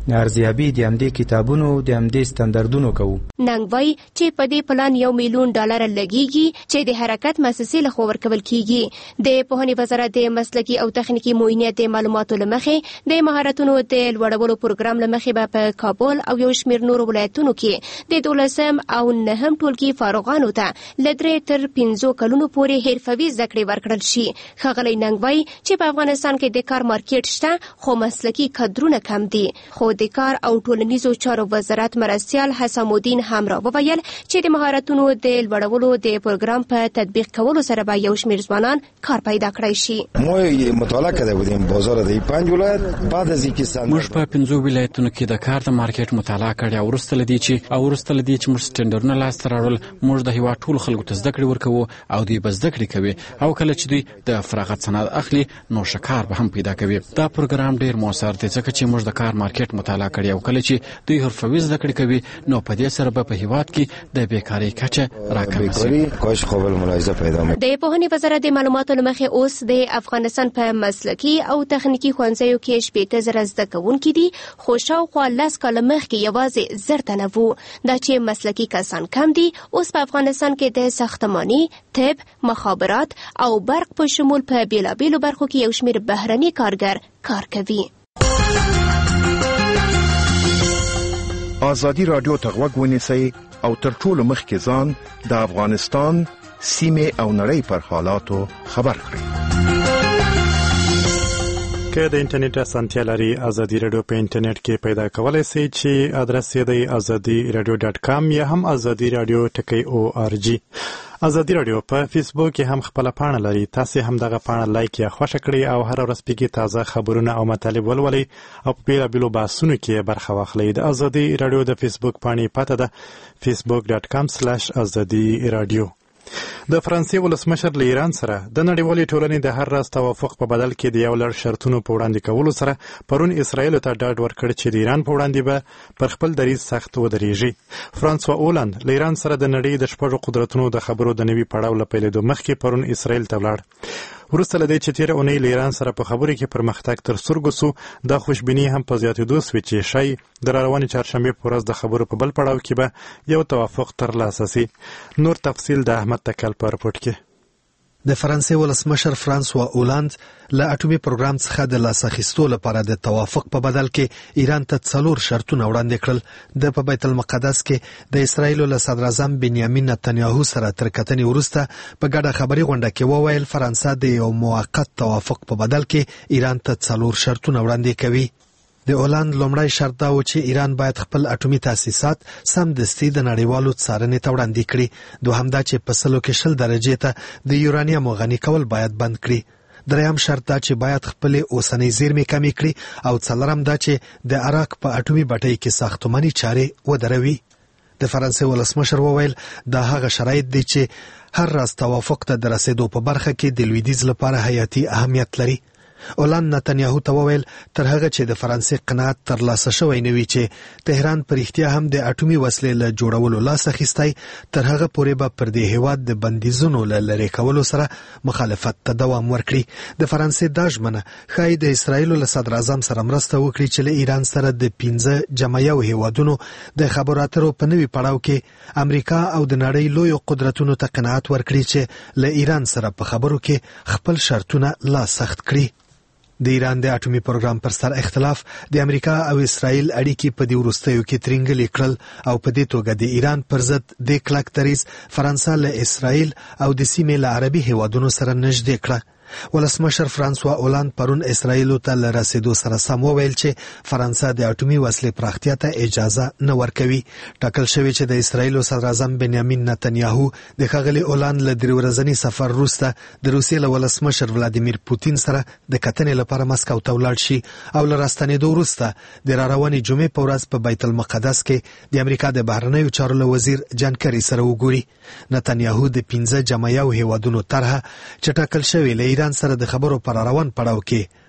ارزیابي د همدې کتابونو د همدې ستاندردونو کوو. ننګ وایي چې په دې پلان $1 ملیون لګیږي چې د حرکت مؤسسې لخوا ورکول کیږي. د پوهنې وزارت د مسلکي او تخنیکي معاینت د معلوماتو لمخې د مهارتونو د لوړولو پروګرام لمخې به په کابل او یو شمېر نورو ولایتونو کې د 12 او 9 ټولګي فارغانو ته له 3 تر 5 کلونو پورې حرفوي زده کړې ورکړل شي. ښاغلی ننګ وایي چې په افغانستان کې د کار مارکیټ شته خو مسلکي کادرونه کم دي. خو د کار او ټولنیزو چارو وزارت مرستیال حسام الدین هم را وویل چې د مهارتونو د لوړولو د پروګرام په تطبیق کولو سره به یو شمېر ځوانان کار پیدا کړی شي. ما مطالعه کړې بودیم بازار د 5 ولایت بعد از اینکه موږ په 5 ولایتونو کې د کار د مارکیټ مطالعه کړې او وروسته لدی چې موږ سټنډرونه لاسته راوړل. موږ د هیواد ټول خلکو ته زده کړې ورکوو او دوی به زده کړې کوي او کله چې دوی د فراغت سند اخلي نو شکار به هم پیدا کوي. دا پروګرام ډیر موثر دی ځکه چې موږ د کار مارکیټ مطالعه کړې او کله چې دوی حرفوي زده کړې کوي نو په دې سره به په هیواد کې د بیکاری کچه راکمه شي. کاش قابل ملاحظه پیدا وي. د پوهنې وزارت د معلوماتو لمخې اوس د افغانستان په مسلکي او تخنیکي ښوونځیو کې 80,000 زده کوونکي دي خو شاوخوا 10 کاله مخکې یوازې 1000 تنه وو. دا چې مسلکي کسان کم دي اوس په افغانستان کې د ساختماني، طب، مخابرات او برق په شمول په بیلابیلو برخو کې یو شمېر بهرني کارګر کار کوي. آزادي رادیو ته غوږ ونیسئ او تر ټولو مخکې ځان د افغانستان سیمې او نړۍ پر حالاتو خبر کړئ. که د انټرنیټ اسانتیا لري ازادي رادیو په انټرنیټ کې پیدا کولای شئ چې ادرس یې دی azadiradio.com یا هم azadiradio.org. ازادي رادیو په فیسبوک کې هم خپل پاڼه لري. تاسو هم دغه پاڼه لایک یا خوښ کړئ او هر ورځ پکې تازه خبرونه او مطالب ولولئ او په بیلابیلو بحثونو کې برخه واخلئ. د ازادي رادیو د فیسبوک پاڼې پته ده facebook.com/azadiradio. د فرانسې ولسمشر له ایران سره د نړیوالې ټولنې د هر راز توافق په بدل کې د یو لړ شرطونو په وړاندې کولو سره پرون اسرائیل ته ډاډ ورکړ چې د ایران په وړاندې به پر خپل دریځ سخت ودرېږي. فرانسوا اولند له ایران سره د نړۍ د شپږو قدرتونو د خبرو د نوي پړاو له پیلېدو مخکې پرون اسرائیل ته ولاړ. وروسته له دې چې تېره اونۍ له ایران سره په خبرو کې پرمختګ تر سترګو سو، دا خوشبیني هم په زیاتېدو سوه چې شاید د راروانې چهارشنبې په ورځ د خبرو په بل پړاو کې به یو توافق ترلاسه سي. نور تفصیل د احمد تکل په رپورټ کې. د فرانسې ولسمشر فرانسوا اولند له اټومي پروګرام څخه د لاس اخیستو لپاره د توافق په بدل کې ایران ته 4 شرطونه وړاندې کړل. د په بیت المقدس کې د اسرایل له صدر اعظم بنیامین نتنیاهو سره تر کتنې وروسته په ګډه خبري غونډه کې وویل فرانسه د یو موقت توافق په بدل کې ایران ته 4 شرطونه وړاندې کوي. د اولند لومړی شرط دا و چې ایران باید خپل اټومي تاسیسات سمدستي د نړیوالو څارنې ته وړاندې کړي. دوهم دا چې په 100 درجې ته د یورانیم غني کول باید بند کړي. دریم شرط دا چې باید خپل اوسنۍ زیرمې کمې کړي او څلورم دا چې د عراق په اټومي بټۍ کې ساختماني چارې ودروي. د فرانسې ولسمشر وویل دا هغه شرایط دي چې هر راز توافق ته د رسیدو په برخه کې د لویدیځ لپاره حیاتي اهمیت لري. اولند نتنیاهو ته وویل تر هغه چې د فرانسې قناعت ترلاسه شوی نه وي چې تهران پر اختیا هم د اټومي وسلې له جوړولو لاس اخیستی، تر هغه پورې به پر دې هیواد د بندیزونو له لرې کولو سره مخالفت ته دوام ورکړي. د فرانسې دا ژمنه ښایي د اسرایل له صدر اعظم سره مرسته وکړي چې له ایران سره د 15 جمعیو هیوادونو د خبرو اترو په نوي پړاو کې امریکا او د نړۍ لویو قدرتونو ته قناعت ورکړي چې له ایران سره په خبرو کې خپل شرطونه لا سخت کړي. د ایران د اټومي پروګرام پر سر اختلاف د امریکا او اسرائیل اړیکې په دې وروستیو کې ترنګلې کړل او په دې توګه د ایران پر ضد د کلک دریځ فرانسه له اسرائیل او د سیمې له عربي هیوادونو سره نږدې کړه. ولسمشر فرانسوا اولند پرون اسرائیل ته له رسیدو سره سم وویل چې فرانسه د اټومي وسلې پراختیا ته اجازه نه ورکوي. ټاکل شوی چې د اسرائیل صدر اعظم بنیامین نتنیاهو د ښاغلي اولند له 3 ورځني سفر وروسته د روسیې له ولسمشر ولادیمیر پوتین سره د کتنې لپاره مسکو ته ولاړ شي او له راستنېدو وروسته د راروانې جمعې په ورځ په بیت المقدس کې د امریکا د بهرنیو چارو له وزیر جان کری سره وګوري. نتنیاهو د 15 جمعیو هیوادونو طرحه چې ټاکل شوی له ایران سره د خبرو پر روان پړاو کې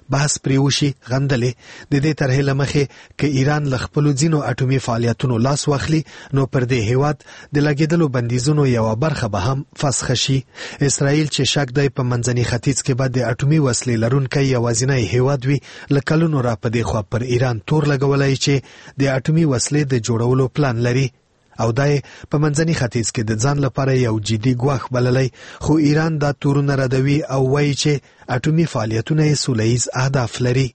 بحث پرې وشي غندلې. د دې طرحې له مخې که ایران له خپلو ځینو اټومي فعالیتونو لاس واخلي نو پر دې هیواد د لګېدلو بندیزونو یوه برخه به هم فسخه شي. اسرائیل چې شک دی په منځني ختیځ کې به د اټومي وسلې لرونکی یوازینی هیواد وي له کلونو را په دې خوا پر ایران تور لګولی چې د اټومي وسلې د جوړولو پلان لري او دا په منځني ختیځ کې د ځان لپاره یو جدي ګواښ بللی، خو ایران دا تورونه ردوي او وایي چې اټومي فعالیتونه یې سوله ییز اهداف لري.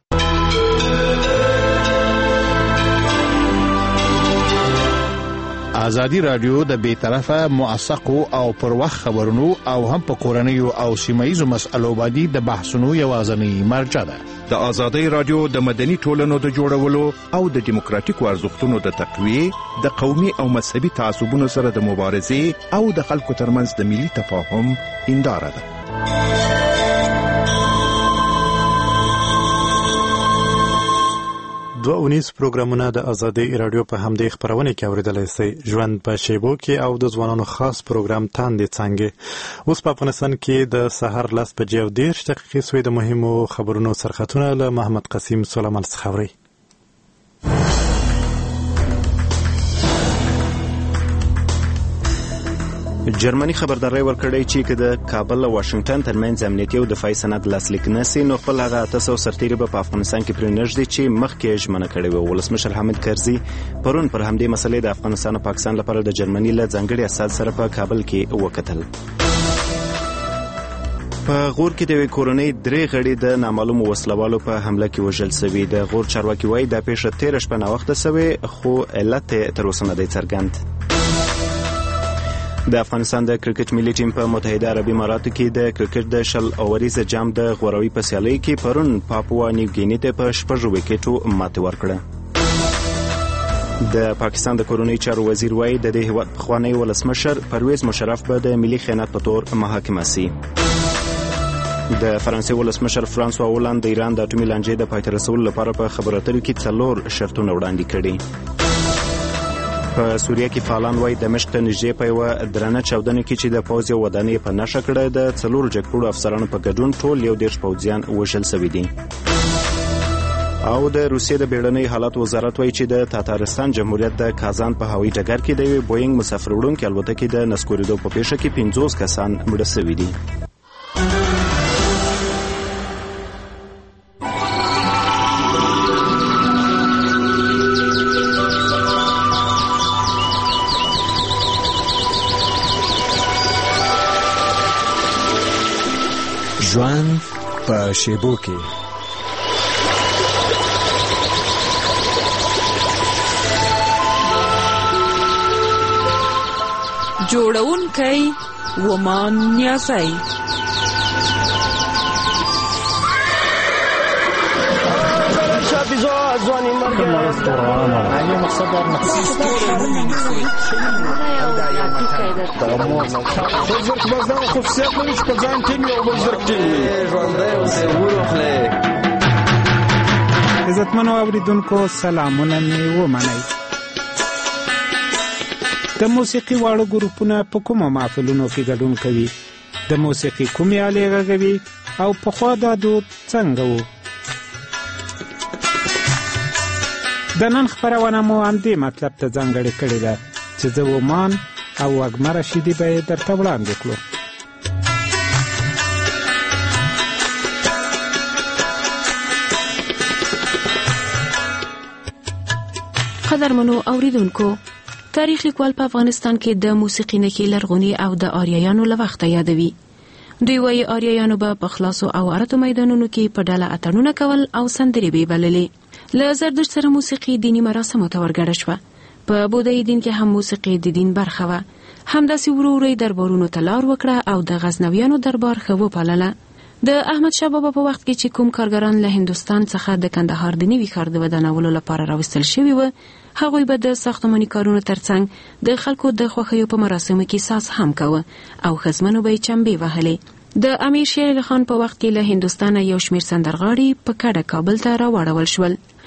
ازادي رادیو د بیطرفه موثقو او پر وخت خبرونو او هم په کورنیو او سیمایي مسألو باندې د بحثونو یوازینی مرجع ده. د ازادي رادیو د مدني ټولنو د جوړولو او د دیموکراتیکو ارزښتونو د تقویه، د قومي او مذهبي تعصبونو سره د مبارزې او د خلکو ترمنځ د ملي تفاهم هنداره ده. دوه اونیز پروګرامونه د ازادي رادیو په همدې خبرونه کې اوریدلای شئ. ژوند په شیبو کې او د ځوانانو خاص پروګرام تاندې څنګه. اوس په افغانستان کې د سحر 10:10 سوی د مهمو خبرونو سرخطونه له محمد قسیم سلیمان څخه اوري. جرمني خبرداري ورکړی چې که د کابل او واشنگټن ترمنځ امنیتي او دفاعي سند لاسلیک نشي نو خپل هغه 800 سرتیري په افغانستان کې پرې نږدې چې مخکې ژمنه کړې و. ولسمشر حامد کرزي پرون پر همدې مسلې د افغانستان او پاکستان لپاره د جرمني له ځانګړي استاد سره په کابل کې وکتل. په غور کې د کورنۍ 3 غړي د نامعلوم وسلوالو په حمله کې وژل شوي. د غور چارواکي وایي د پیښه 13 شپه نه وخت شوی خو علت تر اوسه نه دی څرګند. د افغانستان د کرکټ ملي ټیم په متحده عربي اماراتو کې د کرکټ د 10 اوریزه جام د غوروي په سیالۍ کې پرون پاپوا نیو ګینی ته په 6 وکټو ماتې ورکړه. د پاکستان د کورونی چارو وزیر وایي د دې هیواد پخوانی ولسمشر پرویز مشرف به د ملي خیانت په تور محاکمه شي. د فرانسې ولسمشر فرانسوا هولند د ایران د اټومي لانجې د پای ته رسولو لپاره په خبرو اترو کې 4 شرطونه وړاندې کړي. په سوریه کې فعالان وایي دمشق ته نږدې په یوه درنه چاودنه کې چې د پوځ یو ودانۍ په نښه کړه د 4 جګپوړو افسرانو په ګډون ټول 11 پوځیان وژل شوي دي. او د روسیې د بیړنۍ حالات وزارت وایي چې د تاتارستان جمهوریت د کازان په هوایي ډګر کې د یوې بوینګ مسافر وړونکي الوتکې د نسکورېدو په پیښه کې 50 کسان مړه شوي دي. ژوند په شیبو کې جوړونکی ومان نیازی عزتمنو اوریدونکو سلامونه مې ومنئ. د موسیقي واړه ګروپونه په کومو محفلونو کې ګډون کوي؟ د موسیقي کومې آلې غږوي او پخوا دا دود څنګه و؟ د نن خپرونه مو همدې مطلب ته ځانګړې کړې ده چې زه ومان او وږمه رشیدي به یې درته وړاندې کړو. قدرمنو اوریدونکو، تاریخ لیکوال په افغانستان کې د موسیقي نښې لرغوني او د آریایانو له وخته یادوي. دوی وایي آریایانو به په خلاصو او عرتو میدانونو کې په ډله اتڼونه کول او سندرې به بللې. له زردشت سره موسیقي دینی مراسمو ته ورګډه شوه. په بودايي دین کې هم موسیقي د دین برخه وه. همداسې ورو ورو دربارونو ته لار وکړه او د غزنویانو دربار ښه وپالله. د احمد شاه بابا په وخت کې چې کوم کارګران له هندوستان څخه د کندهار د نوي ښار د ودانولو لپاره راوستل شوي وو، هغوی به د ساختماني کارونو ترڅنګ د خلکو د خوښیو په مراسمو کې ساز هم کوه او ښځمنو به یې چمبې وهلې. د امیر شیر علي خان په وخت کې له هندوستانه یو شمېر سندرغاړي په کډه کابل ته راوړول شول.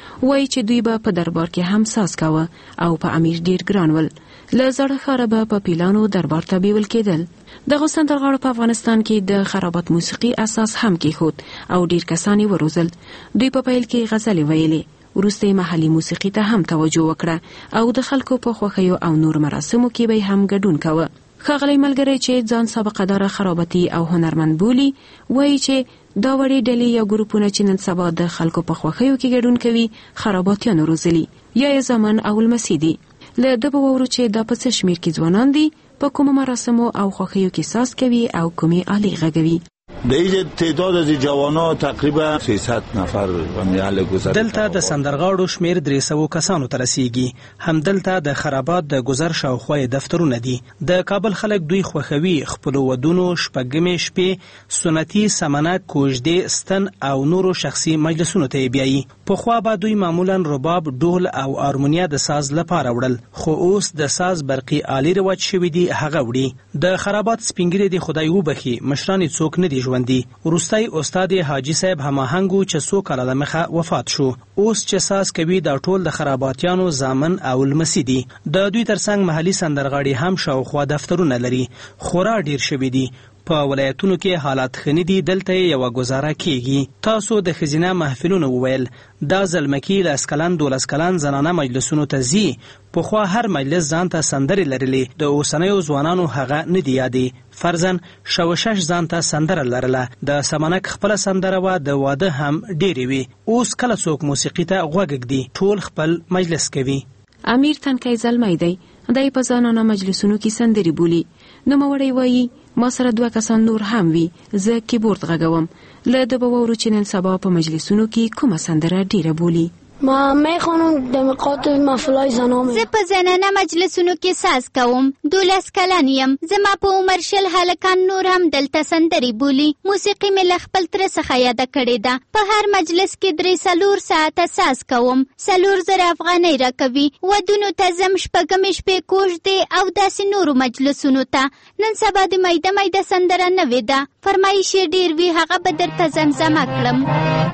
وایي چې دوی به په دربار کې هم ساز کاوه او په امیر ډیر ګران ول. له زړه ښاره به په پیلانو دربار ته بیول کېدل. دغه سندرغاړو په افغانستان کې د خرابات موسیقي اساس هم کېښود او ډیر کسان یې وروزل. دوی په پیل کې غزلې ویلې، وروسته محلي موسیقي ته هم توجه وکړه او د خلکو په خوښیو او نور مراسمو کې به هم ګډون کاوه. ښاغلی ملګری چې ځان سابقه داره خراباتي او هنرمند بولي وایي چې دا وړې ډلې یا ګروپونه چې نن سبا د خلکو په خوښیو کې ګډون کوي خراباتیانو روزلي یا یې زامن او لمسي دي. له ده به وورو چې دا په څه شمېر کې ځوانان دي په کومو مراسمو او خوښیو کې ساز کوي او کومې آلې غږوي. د دې تعداد د جوانو تقریبا 300 نفر باندې گذر. دلته د سندرغاړو شمیر 300 کسانو ته رسیږي. هم دلته د خرابات د گذر شاوخوا دفترونه دي. د کابل خلک دوی خوښوي خپل ودونو شپږمې شپې سنتي سمنک کوژدې ستن او نورو شخصي مجلسونو ته بیایي. پخوا به دوی معمولا رباب ډول او هارمونیا د ساز لپاره وړل، خو اوس د ساز برقي آلې رواج شوي دي هغه وړي. د خرابات سپینګری دی خدای وبخي مشران څوک نه دي ژوندي. وروستی استاد حاجی صاحب هماهنګو چې څو کاله مخه وفات شو. اوس چې ساز کوي دا ټول د خراباتیانو زامن او لمسي دي. د دوی ترڅنګ محلي سندرغاړي هم شاوخوا دفترونه لري. خورا ډیر شوي دي. په ولایتونو کې حالات خني دي. دلته یو گزاره کیږي. تاسو د خزینه محفلونو وویل دا زلمکی ل اسکلان 12 کلن زنانه مجلسونو ته زی. پخوا هر مجلس ځان ته سندرې لرلې. د اوسنیو ځوانانو هغه نه دی یادې. فرضاً شوشش ځان ته سندره لرله. د سمنک خپل سندره و د واده هم ډېرې وي. اوس کله څوک موسیقي ته غوږ ږدي ټول خپل مجلس کوي. امیر تنکی زلمی دی. دای په ځانانه مجلسونو کې سندرې بولي. نوموړی وایي ما سره 2 کسان نور هم وي. زه کیبورد غږوم. له ده به واورو چې نن سبا په مجلسونو کې کومه سندره ډیره بولي. ما میخوانم د نقاط محفلای زنانه. زه په زنانه مجلسونو کې ساز کوم. 12 کلن یم. زما په عمر شل هلکان نور هم دلته سندرې بولي. موسیقي مې له خپل تره څخه یاده کړې ده. په هر مجلس کې 3-4 ساعته ساز کوم. 4,000 افغانۍ راکوي. ودونو ته ځم، شپږمې شپې کوژدې او داسې نورو مجلسونو ته. نن سبا د میده میده سندره نوې ده. فرمایش یې ډېر وي، هغه به درته زمزمه کړم.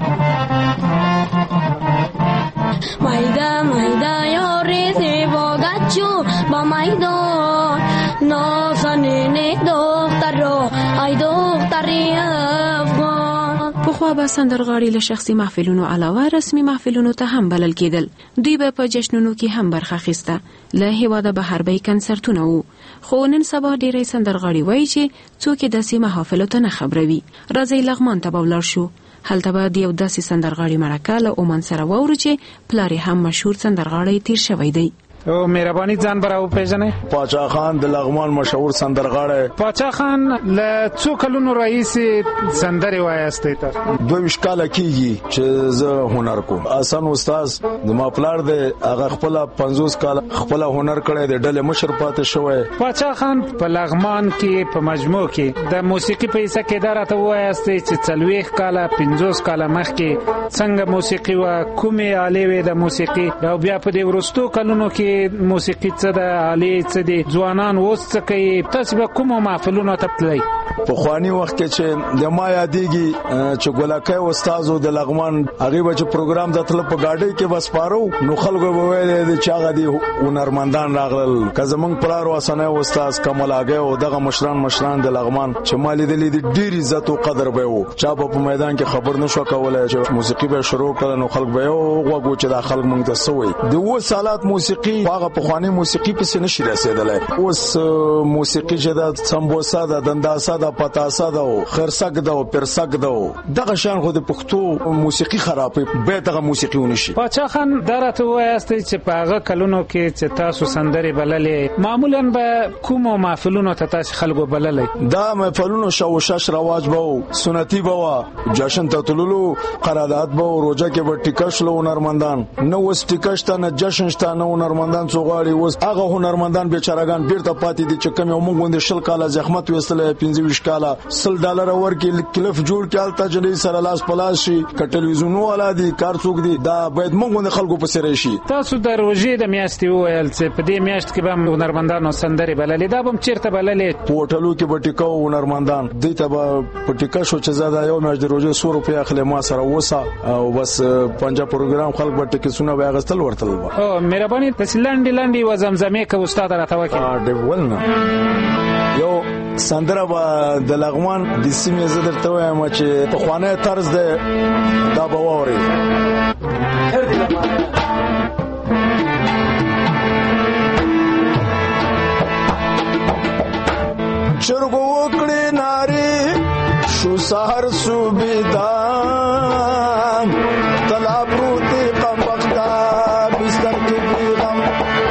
Maida, maida, yo recibo gacho, ba maido, no sanene doctaro, ay doctari afghan. پخوا به سندرغاړي له شخصي محفلونو علاوه رسمي محفلونو ته هم بلل کېدل. دوی به په جشنونو کې هم برخه اخیسته. له هېواده بهر به کنسرتونه وو. خو نن سبا ډېری سندرغاړي وایي چې څوک یې داسې محافلو ته نه خبروي. راځئ لغمان ته به ولاړ شو. هلته به د یو داسې سندرغاړي مرکه له عمان سره واورو چې پلار هم مشهور سندرغاړی تیر شوی دی. او مهرباني ځان براو پیژنې. پاچا خان د لغمان مشهور سندرغاړی. پاچا خان له څو کلونو راهیسې سندرې وایستې تاسو؟ 22 کاله کېږي چې زه هنر کوم. حسن استاد د ما پلار دی، هغه خپل 50 کاله خپل هنر کړی دی، ډلې مشر پاتې شوی. پاچا خان په لغمان کې په مجموع کې د موسیقي په حصه کې دراته وایستې چې 40 کاله 50 کاله مخکې څنګه موسیقي و، کومې آلې وې د موسیقي، او بیا په دې وروستو کلونو کې موسیقي څه ده، آلې څه دي، ځوانان اوس څه کوي، تاسو به کومو محفلونو ته تلئ؟ په خواني وخت کې چې د ما یادېږي چې ګلکۍ استادو د لغمان هغه به چې پروګرام د تل په گاډي کې بس پارو، نو خلکو به ویل چې هغه دي هنرمندان راغلل. که زمونږ پلار وسنه استاد کمال اگے او دغه مشران د لغمان چې مالې د لیدي ډیر عزت او قدر به وو. چا په میدان کې خبر نشو کولای چې موسیقي به شروع کړي، نو خلک به وګوري چې د خلک مونږ ته سوي. د و سالات موسیقي هغه په خواني موسیقي په سن نشي رسیدلای. اوس موسیقي چې د سمبوسا د دنداسا د پتاسا د خرسک د پرسک د دغه شان خو د پښتو موسیقي خرابې به دغه موسیقي ونشي. پاچا خان درته وایست چې په هغه کلونو کې چې تاسو سندري بللې، معمولا به کومو محفلونو ته تاسو خلکو بللې؟ دا محفلونو شوشش رواج به سنتي به جشن ته تللو، قرارداد به روزه کې به ټیکش له هنرمندان، نو وس ټیکش ته نه جشن شته نه هنرمندان څوغاړي. وس هغه هنرمندان بیچارهګان بیرته پاتې دي چې کوم یو موږ غوند شل کاله زحمت وستله، 15 25 کاله $100 ورکي کلف جوړ کال ته جنې سره لاس پلاس شي کټلویزیون والا دي کار څوک دي دا باید موږ خلکو په سر شي. تاسو د روزې د میاشتې وویل چې په دې میاشت کې به هنرمندانو سندري بللې دا به چیرته بللې؟ په هوټلو کې به ټیکاو هنرمندان دوی ته به په ټیکا شو چې زاده یو میاشت د روزې 100 روپیا اخلي ما سره وسه او بس پنځه پروګرام خلک به ټیکسونه به غستل ورتل. او مهرباني تاسو لاندې و زمزمه کې استاد راته وکړي. دی ولنه یو سندره به د لغمان د سیمې زدر ته وایم چې په خوانه طرز ده دا به ووري. چرګو وکړې ناری شو سحر صوبیدا تلا پروتي قمبختا بستر کې بیغم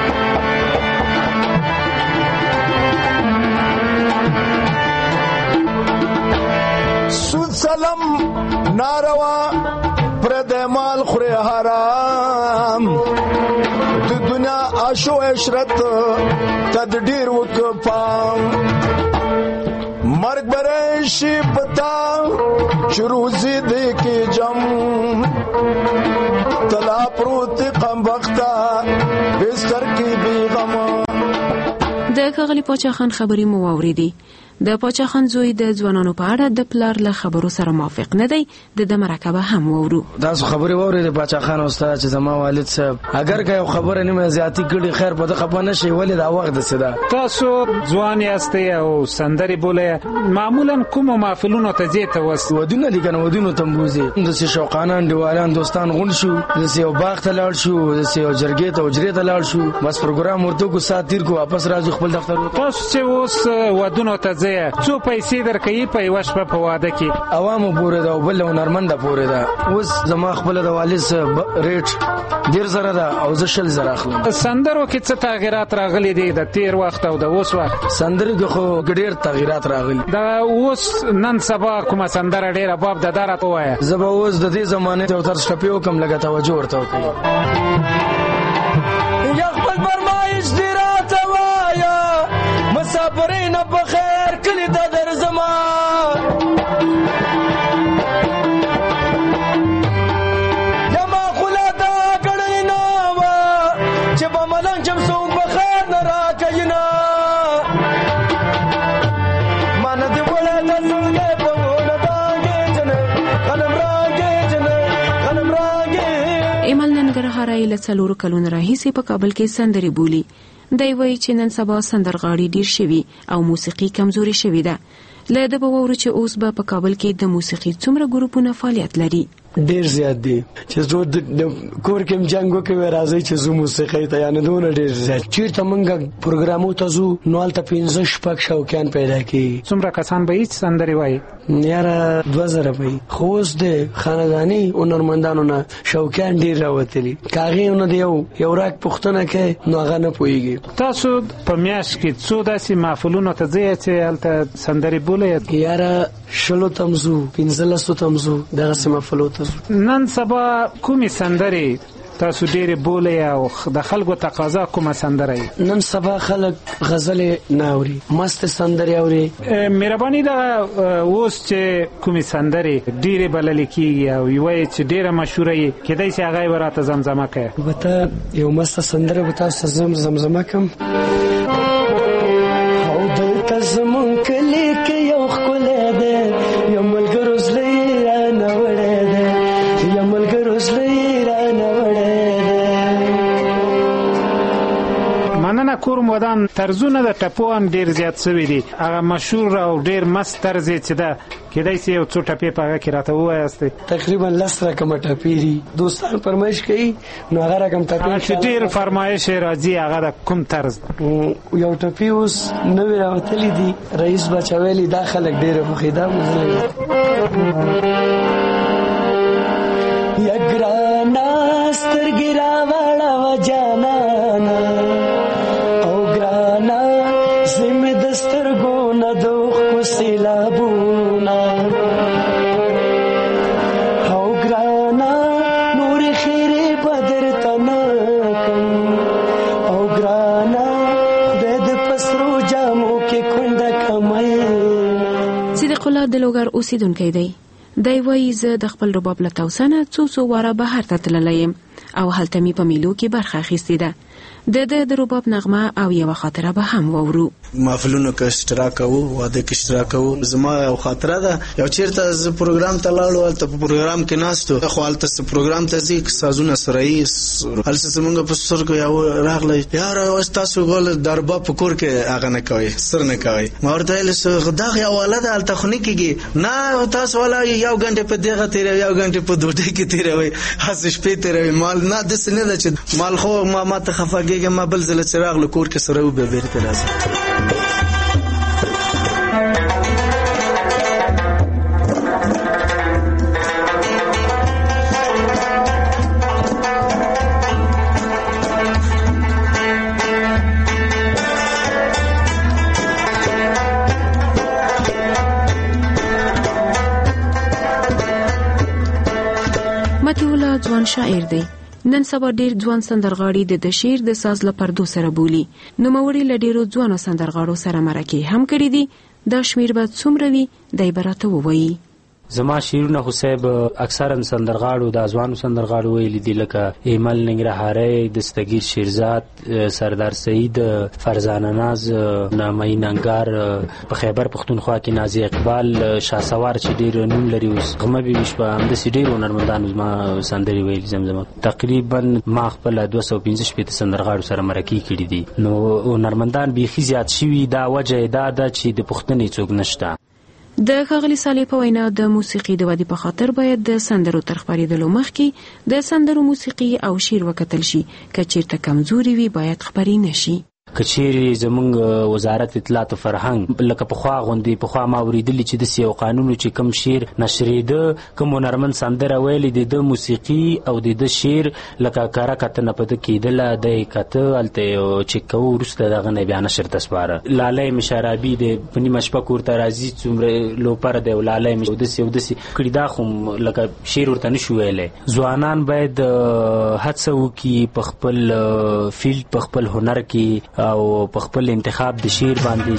سود سلام ناروا پردمال خوري حرام د دنیا عاشو عشرت تدبیر وکپام مرگ برشی پتا چروزی دیکی جم تلا پروتی قمبختا بستر کی بیغم. د ښاغلي پاچا خان خبرې مو واورېدې. د پاچا خان زوی د ځوانانو په اړه د پلار له خبرو سره موافق نه دی. د مرکبه هم وورو. تاسو خبرې واورېدې پاچا خان استاد چې زما والد صاحب اگر که یو خبره نیمه زیاتی کړي خیر په دغه خبره نشي ولې دا وخت ده سدا. تاسو ځوان یاستئ او سندري بوله معمولا کوم محفلونو ته ځئ ته وس ودونه دي کنه ودونو تمبوزي د شوقانان دیوالان دوستان غون شو د یو باغ ته لاړ شو د یو جرګې ته اجرې ته لاړ شو بس پروګرام ورته کو ساتیر کو واپس راځو خپل دفتر. تاسو چې اوس ودونو ته ځئ څو پیسې درکې په یو شپه په واده کې عوامو پورې دا بل هنرمند پورې دا اوس زما خپل د والد سره ریټ ډیر زره دا او ز شل زره اخلم. سندرو کې څه تغیرات راغلي دي د تیر وخت او د اوس وخت؟ سندرو کې خو ډیر تغیرات راغلي دا اوس نن سبا کومه سندره ډیره باب د دارت وایي زبا اوس د دې زمانه ته تر شپیو کم لګا توجه ورته وکړي. یا خپل فرمایش دی راته وایا مسافرین په خیر کلی ته درځما یا ما خلادا کړینا وا چې په ملنګ چم سو په خیر نه راکینا مان دې ولا د سړې په ولداګې جن قلم راګې جن قلم راګې. ایمل ننګرهار له څلورو کلونو راهیسې په کابل کې سندري بولي. دی وایي چې نن سبا سندرغاړي ډیر شوي او موسیقي کمزوري شوې ده. له ده به واورو چې اوس به په کابل کې د موسیقي څومره ګروپونه فعالیت لري. ډیر زیات دي چې زه د کور کې جنگو کې راځي چې زه موسیقي ته یعنی دونه ډیر زیات چیرته مونږ پروګرامو ته زو نوال ته 15 شپږ شوقیان پیدا کی. څومره کسان به هیڅ سندري وایي؟ یاره 2000 به خو اوس د خاندانی هنرمندانو نه شوقیان ډیر راوتلي کاغیونه دی یو راک پښتنه کې نو هغه نه پويږي. تاسو په میاش کې څو داسې محفلونو ته ځئ چې هلته سندري بولئ؟ یاره شلو تمزو 15 تمزو دغه سم محفلو نن سبا کومې سندري تاسو ډېرې بولئ او د خلکو تقاضا کومه سندره یې؟ نن سبا خلک غزلې نه اوري مست سندرې اوري. مهرباني ده اوس چې کومې سندرې ډېرې بللې کېږي او یوه چې ډېره مشهوره یې کیدای شي هغه یې به راته زمزمه کوې؟ بته یو مست سندره به تاسو زمزمه کړم. او دلته زمونږ کلي کې یو ښکلی دی یو ملګرو زړه رانه وړی دی یو ملګرو زړه رانه وړی دی. مننه کوم ودان طرزونه د ټپو هم ډېر زیات شوي دي هغه مشهور او ډېر مست طرز یې چې ده کیدای شي یو څو ټپې په هغه کې راته ووایاستئ؟ تقریبا 10 رقمه ټپې دي دوستان فرمایش کوي نو هغه رقم ټپې چې ډېر فرمایش راځي هغه د کوم طرز یو ټپې اوس نوې راوتلې دي رئیس بچویلی دا خلک ډېر خوښي دا یا ګرانا سترګې راوړه جانانا او ګرانا زمې د سترګو نه د اوښکو سیلابونه او ګرانا نورې خیرې به درته نه کړم او ګرانا خدای د په سرو جامو کې کونډه کمی الله د لوګر اوسیدونکی دی. دی وایي زه د خپل رباب له توسنه څو واره بهر ته تللی یم او هلته مې په میلو کې برخه اخیستې ده. د رباب نغمه او یوه خاطره به هم واورو. محفلونو کې اشتراک کوو، واده کې اشتراک کوو. زما یو خاطره ده، یو چیرته زه پروګرام ته لاړو، هلته په پروګرام کې ناستو، خو هلته پروګرام ته ځي سازونه سره یې هلته زمونږ په سترګو یو راغلی، یاره تاسو ګول د رباب په کور کې هغه نه کوئ، سر نه کوئ. ما ورته ویل دغه یو واله ده هلته خو نه کېږي. نه تاسو والا یو ګنټه په دغه تېروي، یو ګنټه په ډوډۍ کې تېروي، هسې شپې تېروي. مال نه داسې نه ده چې مال خو ما ته خفه کېږم، ما بل ځل چې راغلو کور کې سره و بیرته راځم. متیولا ځوان شاعر دی. نن سبا ډیر ځوان سندرغاړي د شعر د ساز له پردو سره بولي. نوموړي له ډیرو ځوانو سندرغاړو سره مرکې هم کړي دي. دا شمیر به څومره وي دی به راته ووایي. زما شعرونه خو صاحب اکثرا سندرغاړو د ځوانو سندرغاړو ویلي دي، لکه ایمل ننګرهاري، دستګیر شیرزاد، سردار سعید، فرزانه ناز، نامي ننګار، په خیبر پښتونخوا کې نازي اقبال، شاسوار چې ډیر نوم لري اوس غمه به وش په همداسې ډیر هنرمندانو زما سندري ویلي. زمزمه تقریبا ما خپل 215 سندرغاړو سره مرکې کړي دي. نو هنرمندان بیخي زیات شوي. دا وجه دا ده چې د پښتنې څوک نشته. د ښاغلي صالح په وینا د موسیقي د ودې په خاطر باید د سندرو تر خپرېدلو مخکې د سندرو موسیقي او شعر وکتل شي. که چیرته کمزوري وي باید خپرې نشي. کچېرې زمونږ وزارت اطلاعات او فرهنګ لکه پخوا غوندې، پخوا ما اورېدلي چې داسې یو قانون چې کوم شعر نشرېده، کوم هنرمند سندره ویلې د ده موسیقي او د ده شعر لکه کاره کتنه په ده کېدله، دی یې کته هلته یو چک کوو، وروسته دغه نه بیا نشر ته سپاره. لالی مشرابي دی په نیمه شپه کور ته راځي، څومره لوپر دی او لالی او داسې او داسې کړي. دا خو لکه شعر ورته نشو ویلی. ځوانان باید هڅه وکړي په خپل فیلډ، په خپل هنر کې او په خپل انتخاب د شعر باندې.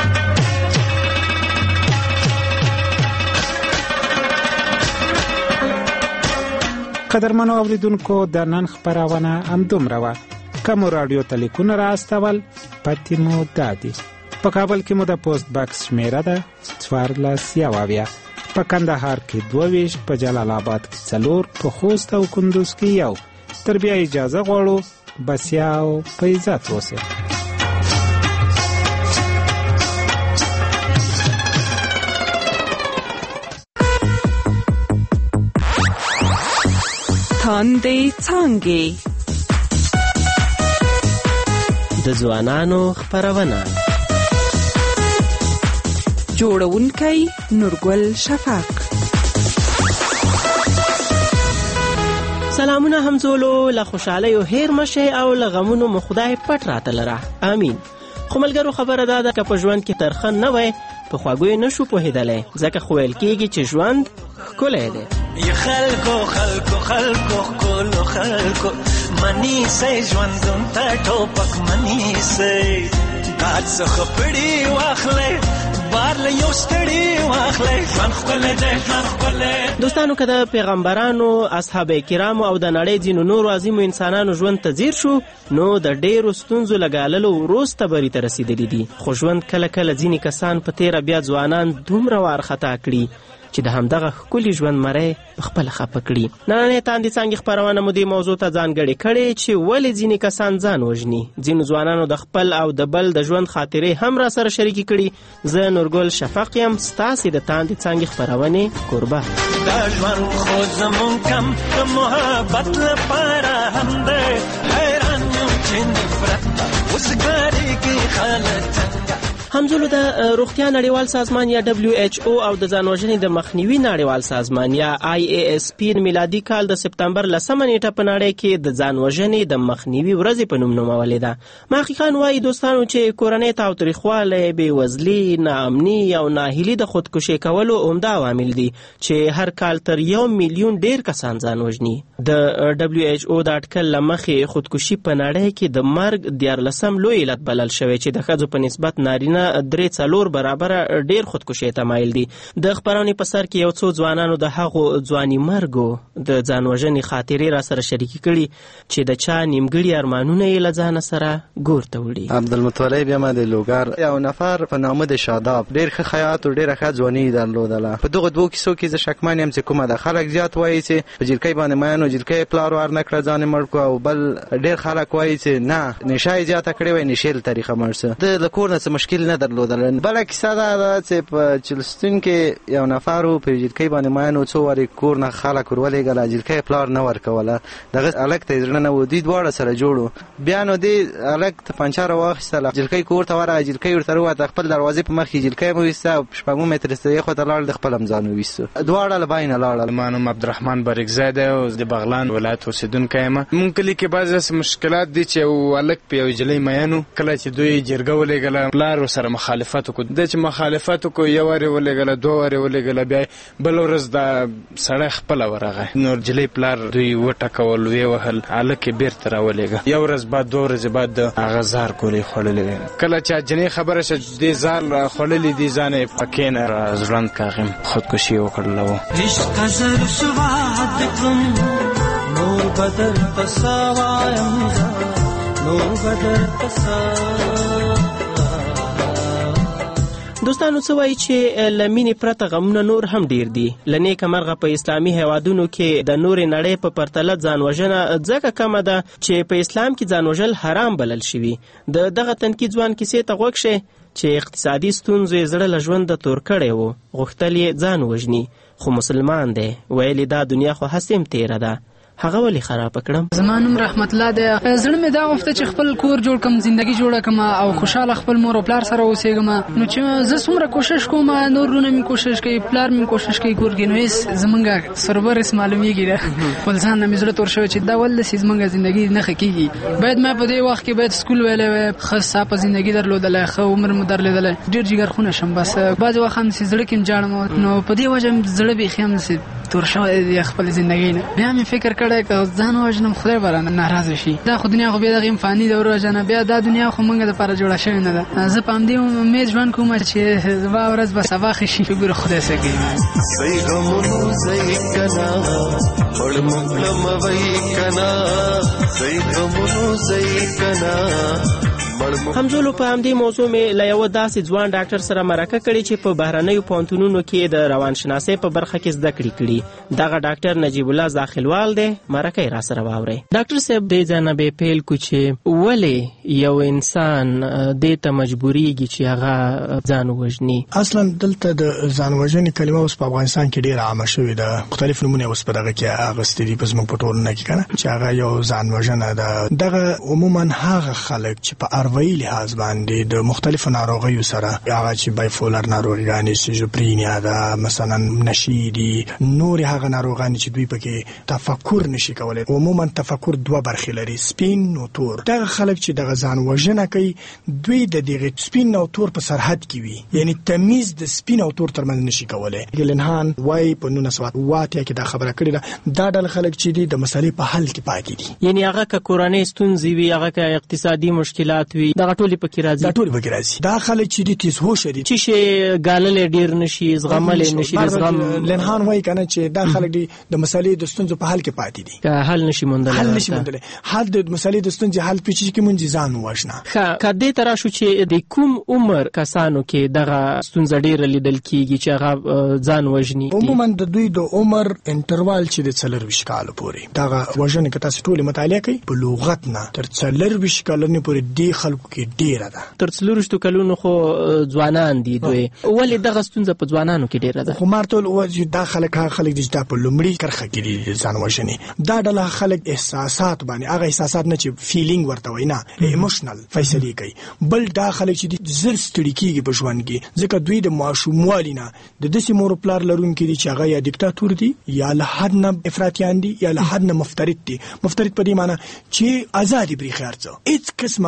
قدرمنو اوریدونکو، د نن خپرونه همدومره وه. کومو راډیو تلیکونه را استول پتې مو دادي. په کابل کې مو د پوسټ باکس شمیره ده 14 په کندهار کې 22، په جلال آباد کې 4، په خوست او کندوز کې 1. تر بیا اجازه غواړو، بسیا او په عزت اوسئ. تاندې څانګې د ځوانانو خپرونه. جوړونکی نورګل شفق. سلامونه همزولو، له خوشحالیو هیر مشه او له غمونو مو خدای پټ راته لره. امین. خو ملګرو خبره دا ده که په ژوند کې ترخه نه وای په خواږیو نشو پوهېدلی، ځکه خو ویل کېږي چې ژوند ښکلی دی. خلکو خلکو خلکو ښکلو خلکو منیسئ ژوندون ته ټوپک منیسئ، باد څخه پړي واخلئ، بار له یو ستړي واخلئ، ژوند ښکلی دی، ژوند ښکلی. دوستانو، که د پیغمبرانو، اصحاب کرامو او د نړۍ ځینو نورو عظیمو انسانانو ژوند ته ځیر شو، نو د ډېرو ستونزو له ګاللو وروسته بري ته رسېدلي دي. خو ژوند کله کله ځینې کسان په تېره بیا ځوانان دومره وارخطا کړي چې د همدغه ښکلي ژوند مری په خپله خفه کړي. نننۍ تاندې څانګې خپرونه مو دې موضوع ته ځانګړې کړې چې ولې ځینې کسان ځان وژني. ځینو ځوانانو د خپل او د بل د ژوند خاطرې هم را سره شریکې کړي. زه نورګل شفق یم، ستاسې د تاندې څانګې خپرونې کوربه. دا ژوند خو زمونږ کم د محبت لپاره هم دی، حیران یم چې نفرت اوس ګارېږي خلک څنګه. همزولو د روغتیا نړیوال سازمان یا WHO او د ځان وژنې د مخنیوي نړیوال سازمان یا IASP میلادي کال د سپتمبر 10 نیټه په نړۍ کې د ځان وژنې د مخنیوي ورځې په نوم نومولې ده. محققان وایي دوستانو چې کورنۍ تاوتریخوالی، بېوزلي، ناامني او ناهیلي د خودکشي کولو عمده عوامل دي چې هر کال تر 1 میلیون ډیر کسان ځان وژني. د WHO د اټکل له مخې خودکشي په نړۍ کې د مرګ 14 لوی علت بلل شوی چې د ښځو په نسبت نارینه نه 3-4 برابره ډیر خودکشي ته مایل دي. د خبرونې په سر کې یو څو ځوانانو د هغو ځواني مرګو د ځان وژنې خاطرې را سره شریکې کړي چې د چا نیمګړي ارمانونه یې له ځانه سره ګور ته وړي. عبدالمطلب یم د لوګر، یو نفر په نامه د شاداب، ډیر ښه خیاط او ډیره ښه ځواني درلودله. په دغه دوه کیسو کې زه شکمن یم چې کومه د خلک زیات وایي چې په جلکۍ باندې مینو جلکۍ پلار ور نه کړه ځان مړ کو، او بل ډیر خلک وایي چې نه نشه یې زیاته کړې وای، نشیل طریقه مړ شه. د لکور نه څه مشکل نه درلودل. بل کیسه دا چې په چلستون کې یو نفر په جلکۍ باندې مینو څو وری کور نه خلک ورولېګل، جلکۍ پلار نه ورکوله. دغه الګ ته ځړنه و دي دواړه سره جوړو. بیا نو دی الګ ته پنچار واخیستله، جلکۍ کور ته ورغی، جلکۍ ورته وروته، خپل دروازې په مخ کې جلکۍ مو ویسته، شپږم متر سره خو ته لاړ، د خپل امځان ویسته، دواړه له باینه لاړل. ما نوم عبدالرحمن بارکزاده او د بغلان ولایت اوسیدونکی یم. مونږ کلی کې بعضې مشکلات دي چې الګ په یو جلۍ مینو، کله چې دوی جرګه ولېږله پلار ورسره مخالفت وکړو. د چې مخالفت وکړو یو وارې ولېږله، دوه وارې ولېږله، بیا بل ورځ د سړی خپله ورغی، نور جلۍ پلار دوی وټکول، ویې وهل، هلک یې بېرته راولېږه. یو ورځ بعد 2 ورځې بعد د هغه زار ګولۍ خوړلې وې. کله چې جنۍ خبره شوه دې زار خوړلې دي، ځان یې پکې نه ژوند کاغم خودکشي وکړله و. عشق زر سواد کم نور بدر تساوایم نور بدر تسا. دوستانو څه وایي چې له مینې پرته غمونه نور هم ډیر دي. له نیکه مرغه په اسلامي هیوادونو کې د نورې نړۍ په پرتله ځان وژنه ځکه کمه ده چې په اسلام کې ځان وژل حرام بلل شوي. د دغه تنکي ځوان کیسې ته غوږ شئ چې اقتصادي ستونزو یې زړه له ژونده تور کړی و، غوښتل یې ځان وژني، خو مسلمان دی، ویلې دا دنیا خو هسې تیره ده، هغه ولې خراب کړم. زما نوم رحمت الله دی. زړه مې دا غوښته چې خپل کور جوړ کم، زندگی جوړه کم او خوشاله خپل مور او پلار سره اوسېږم. نو چې زه څومره کوشش کوم، نورونه مې کوشش کوي، پلار مې کوشش کوي، کور کې نو هیڅ زمونږ سربر اس معلومیږي ده. خپل ځان مې زړه تور شوی چې دا ولې زمونږ زندگی نه خکېږي. باید ما په دې وخت کې باید سکول ویلې وای، خاصه په زندگی درلودله، خو عمر مو درلودله، ډیر جګر خونه شم. بس بعض وخت هم زړه کې جاړم، نو په دې وجه زړه به خیم سي تور شوی دی خپل زندگی نه. بیا مې فکر کړی که ځان وژنم خدای به رانه ناراضه شي. دا خو دنیا خو بیا دغه فانی ده ورژنه، بیا دا دنیا خو موږ دپاره جوړه شوې نه ده. زه په همدې امید ژوند کوم چې زما ورځ به سبا ښه شي. ګوره خدای څه کوي. صحیح غمونو صحیح کنا بړ مکلم وای کنا صحیح غمونو صحیح کنا. همزولو په همدې موضوع مې له یوه داسې ځوان ډاکټر سره مرکه کړې چې په بهرنیو پوهنتونونو کې د روانشناسۍ په برخه کې زده کړې کړي. دغه ډاکټر نجیب الله زاخلوال دی. مرکه یې را سره واورئ. ډاکټر صاحب دې ځای نه به پیل کړو چې ولې یو انسان دې ته مجبوریږي چې هغه ځان وژني. اصلا دلته د ځان وژنې کلمه اوس په افغانستان کې ډېره عامه شوې ده. مختلف نومونه اوس په دغه کې اخیستي دي په زموږ په ټولنه کې کنه چې هغه یو ځان وژنه ده. دغه عموما هغه خلک چې په اروایي لحاظ باندې د مختلفو ناروغیو سره، هغه چې بایپولر ناروغیانې، سیزوفرینیا ده، مثلا نشي دي، نور هغه ناروغان چې دوی پکې تفکر نشي کولای. عموما تفکر دوه برخې لري، سپین او تور. دغه خلک چې دغه ځان وژنه کوي، دوی د دغه سپین او تور په سرحد کې وي، یعنی تمیز د سپین او تور ترمنځ نشي کولای. ګلنهان وايي په 1908 کې دا خبره کړې ده. دا ډول خلک چې دي د مسلې په حل کې پاتې دي، یعنی هغه که کورنۍ ستونزې وي، هغه که اقتصادي مشکلات وي، دغه ټولې پکې راځي. دا ټولې پکې راځي. دا خلک چې دي تیز هوښ دي، چې شي ګالل ډیر نشي، زغمل نشي. زغم لنهان وايي کنه چې دا خلک دي د مسلې د ستونزو په حل کې پاتې دي، که حل نشي موندل. حل د مسلې د ستونزې حل پیچي کې مونږ ځان وښنه. کدی تر شو چې د کوم عمر کسانو کې دغه ستونزه ډیر لیدل کیږي چې هغه ځان وژني. عموما د دوی د عمر انټروال چې د 24 کال پورې دغه وژنه کې تاسو ټول مطالعه کوي په لغت نه تر 24 کلونو پورې دی خلکو کې ډیره ده. تر 24 کلونو خو ځوانان دي دوی. ولې دغه ستونزه په ځوانانو کې ډیره ده؟ خو مارتول وځي دا خلک دي چې په لومړي کرخه کې دي ځان وژني. دا ډله خلک احساسات باندې، هغه احساسات نه چې فیلینګ ورته وای نه، ایموشنل فیصله کوي. بل دا خلک چې زر ستړي کیږي په ژوند کې، ځکه دوی د ماشوموالي نه د داسې مور پلار لرونکي دي چې هغه یا دیکتاتور دي، یا له حد نه افراطیان دي، یا له حد نه مفترض دي. مفترض په دې معنی چې ازادي بری خیرڅه هیڅ قسمه قانون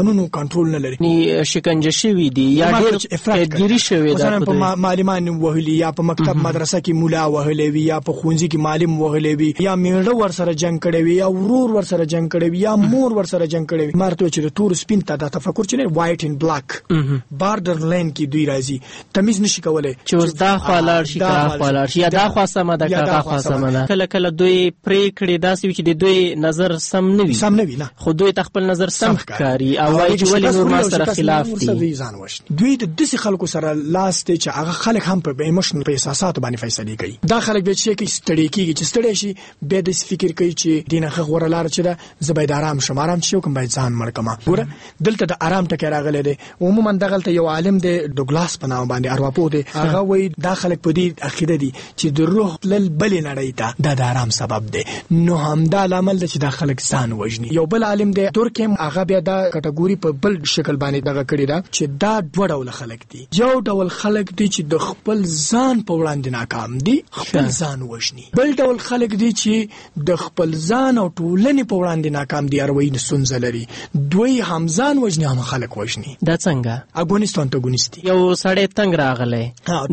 قانونو کنټرول نه لري، شکنجه شوي دي یا ډېر قیدګیري شوي ده، مثلا په معلمان وهلي یا په مکتب مدرسه کې مولا وهلی وي یا په ښوونځي کې معلم وهلی وي یا میړه ورسره جنګ کړی وي یا ورور ورسره جنګ کړی وي یا مور ورسره جنګ کړی وي. مارته چې د تور سپین ته د تفکر چې نه وایټ اند بلاک بارډر لاین کې دوی راځي، تمیز نشي کولای چې اوس دا خوا لاړ شي کا خوا لاړ شي یا دا خوا سمه ده کا خوا سمه ده. کله کله دوی پریکړې داسې وي چې د دوی نظر سم نه وي نه، خو دوی خپل نظر سم ښکاري او وایي چې ولې نور ما سره خلاف دي. دوی د داسې خلکو سره لاس دی چې هغه خلک هم په ایموشنل په احساساتو باندې فیصله کوي. دا خلک به چې کې ستړي کیږي چې ستړي شي به د فکر کوي چې دینه غوړه لار چې ده زه باید آرام شم، آرام شم کوم باید ځان مړ کما. ګوره دلته د آرام ټکی راغلی دی. عموما دغلته یو عالم دی ډوګلاس په نام باندې ارواپوه دی، هغه وایي دا خلک په دې عقیده دي چې د روح تلل بلې نړۍ ته دا د آرام سبب دی. نو همدا لامل دی چې دا خلک ځان وژني. یو بل عالم دی ترکم، هغه بیا دا کټګوري په بل شکل باندې دغه کړی دا چې دا دوه ډول خلک دي. یو ډول خلک دي چې د خپل ځان په وړاندې ناکام دي، خپل ځان وژني. بل ډول خلک دي چې د خپل ځان او ټولنې په وړاندې ناکام دي، اروي ستونزه لري. دوی هم ځان وژني هم خلک وژني. دا څنګه اګونیستان ته ګونیستي یو سړی تنگ راغلی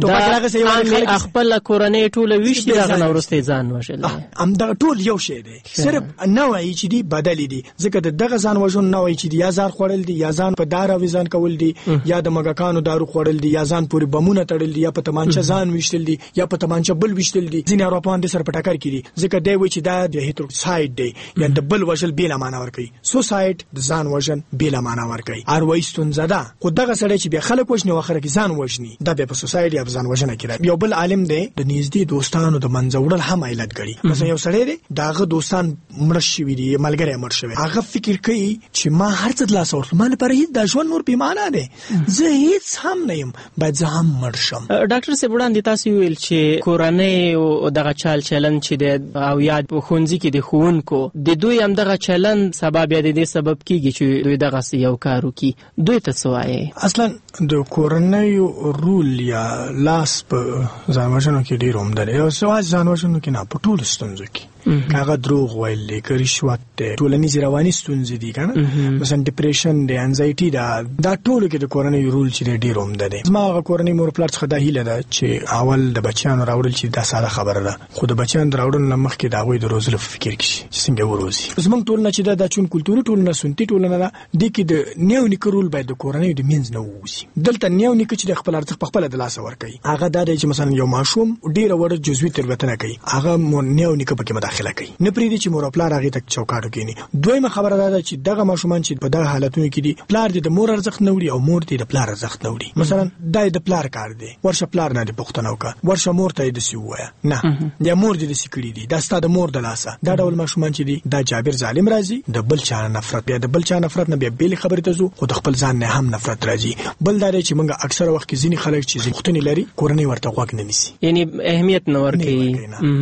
دا خپل کورنۍ ټوله ویشتي راغله ورسته ځان وژل. همدغه ټول یو شی دی، صرف نوعی چې دی بدلی دي. ځکه دغه ځان وژن نوعی چې دی یا ځان خوړل دي یا ځان په دار او ځان کول دي یا د مګکانو دارو خوړل دي یا ځان پورې بمونه تړل دي یا په تمانچه ځان وشتل دي یا په تمانچه بل وشتل دي. ځینې اروپایان د سر په ټکر کې دي ځکه دی وایي چې دا د هیټروساید دی یا د بل وژل بیل معنا ورکوي. سوساید د ځان وژن بیل معنا ورکوي. اروي ستونزه ده. خو دغه سړی چې بیا خلک وژني او اخر کې ځان وژني دا به په سوساید یا ځان وژنه کې. یو بل عالم دی د نږدې دوستانو د منځ وړل هم علت ګڼي. مثلا یو سړی دی داغه دوستان مړ شوي دي، ملګری مړ شوی، هغه فکر کوي چې ما هر څه د لاسه ورکړل، ما لپاره هیڅ د ژوند نور بې معنا دی، زه هیڅ هم نه یم، باید زه هم مړ شم. ډاکټر صاحب وړاندې تاسو ویل چې کورنۍ او دغه چلند چې دی او یا په ښوونځي کې د ښوونکو د دوی هم دغه چلند سبب یا د دې سبب کیږي چې دوی دغسې یو کار وکړي. دوی ته څه وایي؟ اصلا د کورنیو رول یا لاس په ځانوژنو کې ډېر عمده دی. یو سواج ځانوژنو کې نه، په ټولو ستونزو کې هغه دروغ ویل دی، که رشوت دی، ټولنیزې رواني ستونزې دي که نه، مثلا ډپریشن دی، انزایټي ده، دا ټولو کې د کورنیو رول چې دی ډېر عمده دی. زما هغه کورنۍ مور پلار څخه دا هیله ده چې اول د بچیانو راوړل چې دا ساده خبره ده، خو د بچیانو د راوړلو نه مخکې د هغوی د روزلو په فکر کې شي چې څنګه وروزي. زموږ ټولنه چې ده دا چون کلتوري ټولنه سنتي ټولنه ده، دې کې د نیو نیکه رول باید د کورنیو د منځ نه ووځي. دلته نیو نیکه چې د خپل ارزښت په خپله د لاسه ورکوي، هغه دا دی چې مثلا یو ماشوم ډېره وړه جزوي تېروتنه کوي، هغه نیو نیکه پکې مداخله کوي، نه پرېږدي چې مور او پلار هغې ته چوکاټ وکښیني. دویمه خبره دا ده چې دغه ماشومان چې په دغه حالتونو کې دي، پلار دې د مور ارزښت نه وړي او مور دې د پلار ارزښت نه وړي. مثلا دا د پلار کار دی، ورشه پلار نه دې پوښتنه وکړه، ورشه مور ته یې داسې ووایه، نه یا مور دې داسې کړي دي، دا ستا د مور د لاسه. دا ډول ماشومان چې دي دا جابر ظالم راځي، د بل چا نه نفرت، بیا د بل چا نفرت نه بیا بېلې خبرې ته ځو، خو د خپل ځان نه هم نفرت راځي. بل دا دی چې موږ اکثره وخت کې ځینې خلک چې پوښتنې لري کورنۍ ورته غوږ نه نیسي، یعنی اهمیت نه ورکوي.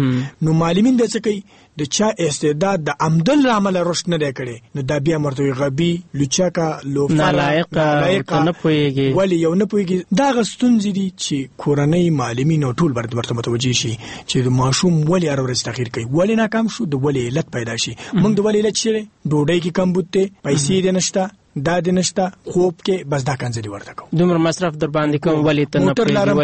نو معلمین د څه کوي؟ د چا استعداد د عمدل عمل رشد نه دی کړی، نو دا بیا مرته غبي، لوچکا، لوفره، نالایقه، نه پوهېږي، ولی یو نه پوهېږي. دغه ستونزې دي چې کورنۍ معلمین او ټول باید ورته متوجه شي چې د ماشوم ولې هره ورځ تغییر کوي، ولې ناکام شو، د ولې علت پیدا شي. موږ د ولې علت شي ډوډۍ کې کمبود دی، پیسې دې نشته، دا د نشته، خوب کې بس دا کنځلې ورته کوم، دومره مصرف در باندې کوم، ولې ته نه پوهېږي،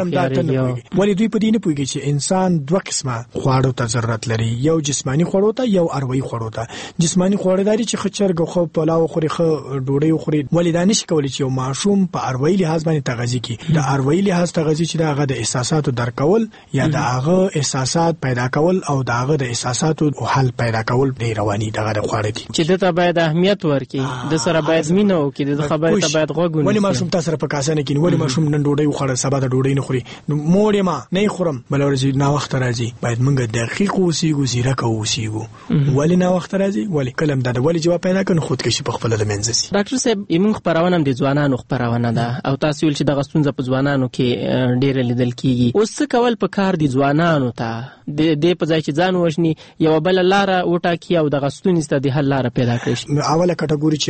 ولې دوی په دې نه پوهېږي چې انسان دوه قسمه خواړو ته ضرورت لري، یو جسماني خوړو ته، یو اروایي خوړو ته. جسماني خواړه داري چې ښه چرګ او ښه پلاو وخوري، ښه ډوډۍ وخوري، ولې دا نشي کولی چې یو ماشوم په اروایي لحاظ باندې تغذیه کړي. د اروایي لحاظ تغذیه چې هغه د احساساتو درک کول یا د هغه احساسات پیدا کول او د هغه د احساساتو حل پیدا کول ډېر رواني دغه خواړه دي چې دته باید اهمیت ورکړي، د سره باید مینه وکړي، د خبرې ته باید غوږ ونیسي. ولې ماشوم تاسو سره په کاسه نه کیني، ولې ماشوم نن ډوډۍ وخوړه سبا د ډوډۍ نه خوري، نو مور یې ما نه خورم بل ورځ نه وخت راځي. باید موږ دقیق اوسېږو، زیرک اوسېږو. ولې نه وخت راځي، ولې کلم دا ولې جواب پیدا کړي، خودکشي په خپل د منځ سي. ډاکټر صاحب موږ خبرونه د ځوانانو خبرونه ده او تاسو ول چې د غستونځ په ځوانانو کې ډېر لیدل کیږي. اوس څه کول په کار دي ځوانانو ته د په ځای چې ځان وژني یو بل لار وټاکي او د غستونځ ته د حل لار پیدا کړي؟ اوله کټګوري چې یعنی په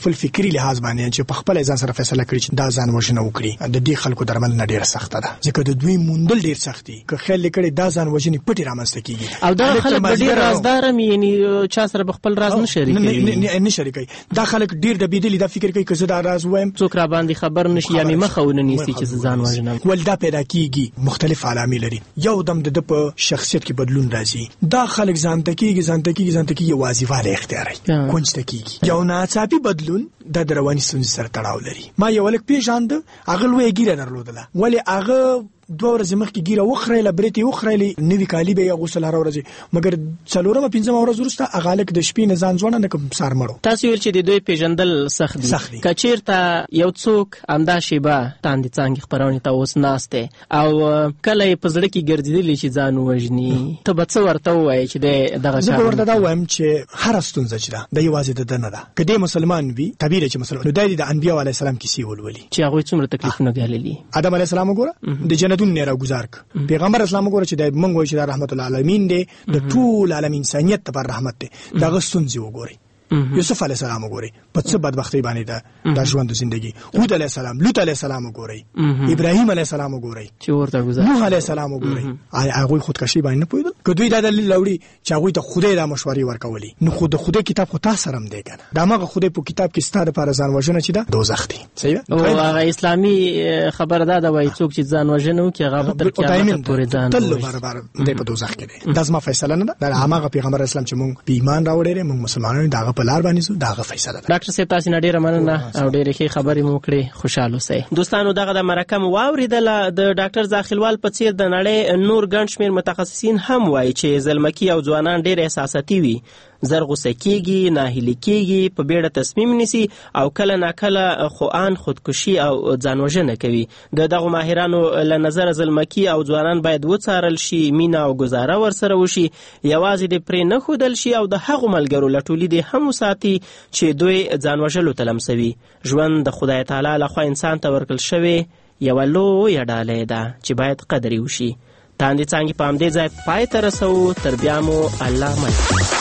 خپل فکری لحاظ باندې چې په خپل ځان سره فیصله کړی چې دا ځان وژنه وکړي د دې خلکو درمل نه ډیره سخته ده ځکه د دوی موندل ډیر سخت دي که خیال کړي دا ځان وژنې پټي رامنځته کیږي او دا خلک ډیر رازدار مې یعنی چا سره خپل راز نه شریکوي نه شریکوي دا خلک ډیر د بيدلی دا فکر کوي چې زه دا راز وایم څوک را باندې خبر نشي یا مې مخونه نیسي چې ځان وژنم ول دا پیدا کیږي مختلف عوامل لري یو دم د په شخصیت کې بدلون راځي دا خلک ځان تکیږي وظیفه اختیاري کونج تکیږي یو ناڅاپي بدلون د رواني ستونزې سره تړاو لري ما یو لک پیژاند هغه لوی ګیره درلودله ولی هغه 2 ورځې مخکې ګیره وخړله برېتې وخړلې نوي کالي به یې غوسل هر ورځ مګر 4 5 ورځ وروسته هغه لک د شپې نه ځان ځوانه نه کوم سار مړو تاسو ویل چې د دوی پیژندل سخت دي کچیرته یو څوک امدا شیبه تاندې څنګه خبرونه ته اوس ناشته او کله په زړه کې ګرځیدلی چې ځان وژني ته به څه ورته وایي چې دغه زه ورته دا وایم چې هر ستونزه چې ده د یوازې د نه ده کله مسلمان وي تعبیر چې مسلمان نو د انبیاء علی السلام کیسې ولولي چې هغه څومره تکلیفونه ګاللي آدم علی السلام وګوره د جنتون نه راګزار پیغمبر اسلام وګوره چې د منګوي چې د رحمت العالمین دی د ټول عالم انسانیت ته رحمت دی دا غستون زی وګوري یوسف علی السلام وګوري په څه بدبختی باندې دا ژوند زندگی هود علی السلام لوط علی السلام وګوري ابراهیم علی السلام وګوري چې ورته گذار نوح علی السلام وګوري هغه خودکشي باندې پویدل کدوې دا د لوري چې هغه ته خدای د مشورې ورکولي نو خود خدای کتاب خو تاسو سره هم دی کنه دا مغه خدای په کتاب کې ستاره پر ځان وژنه چې دا دوزخ دی صحیح او هغه اسلامي خبره ده وای څوک چې ځان وژنه کوي هغه تر قیامت پورې ځان تل برابر دی په دوزخ کې دی دا زما فیصله نه ده هغه پیغمبر اسلام چې مونږ په ایمان راوړل موږ مسلمانانو دغه په لار باندې دغه فیصله ده ډاکټر صاحب تاسو نه ډیره مننه او ډیره ښه خبرې مو کړې خوشاله اوسئ دوستانو دغه د مرکه واوریدل د ډاکټر زاخیلوال په څیر د نړۍ نور ګڼ شمېر متخصصین هم وایي چې زلمکي او ځوانان ډیر احساساتي وي زر غوسه کیږي ناهیلي کیږي په بیړه تصمیم نیسي او کله ناکله خوان خودکشي او ځانوژنه کوي دغه ماهرانو له نظر زلمکي او ځوانان باید وڅارل شي مینا او گزاره ورسره وشي یوازې د پرې نه خودل شي او د هغو ملګرو لټولي دي هم ساتي چې دوی ځانوژلو تلمسوي ژوند د خدای تعالی لخوا انسان ته ورکړل شوی یو لویه ډالۍ ده چې باید قدر وشي تاندې څنګه په همدې ځای پای ته رسو تر بیا مو الله مل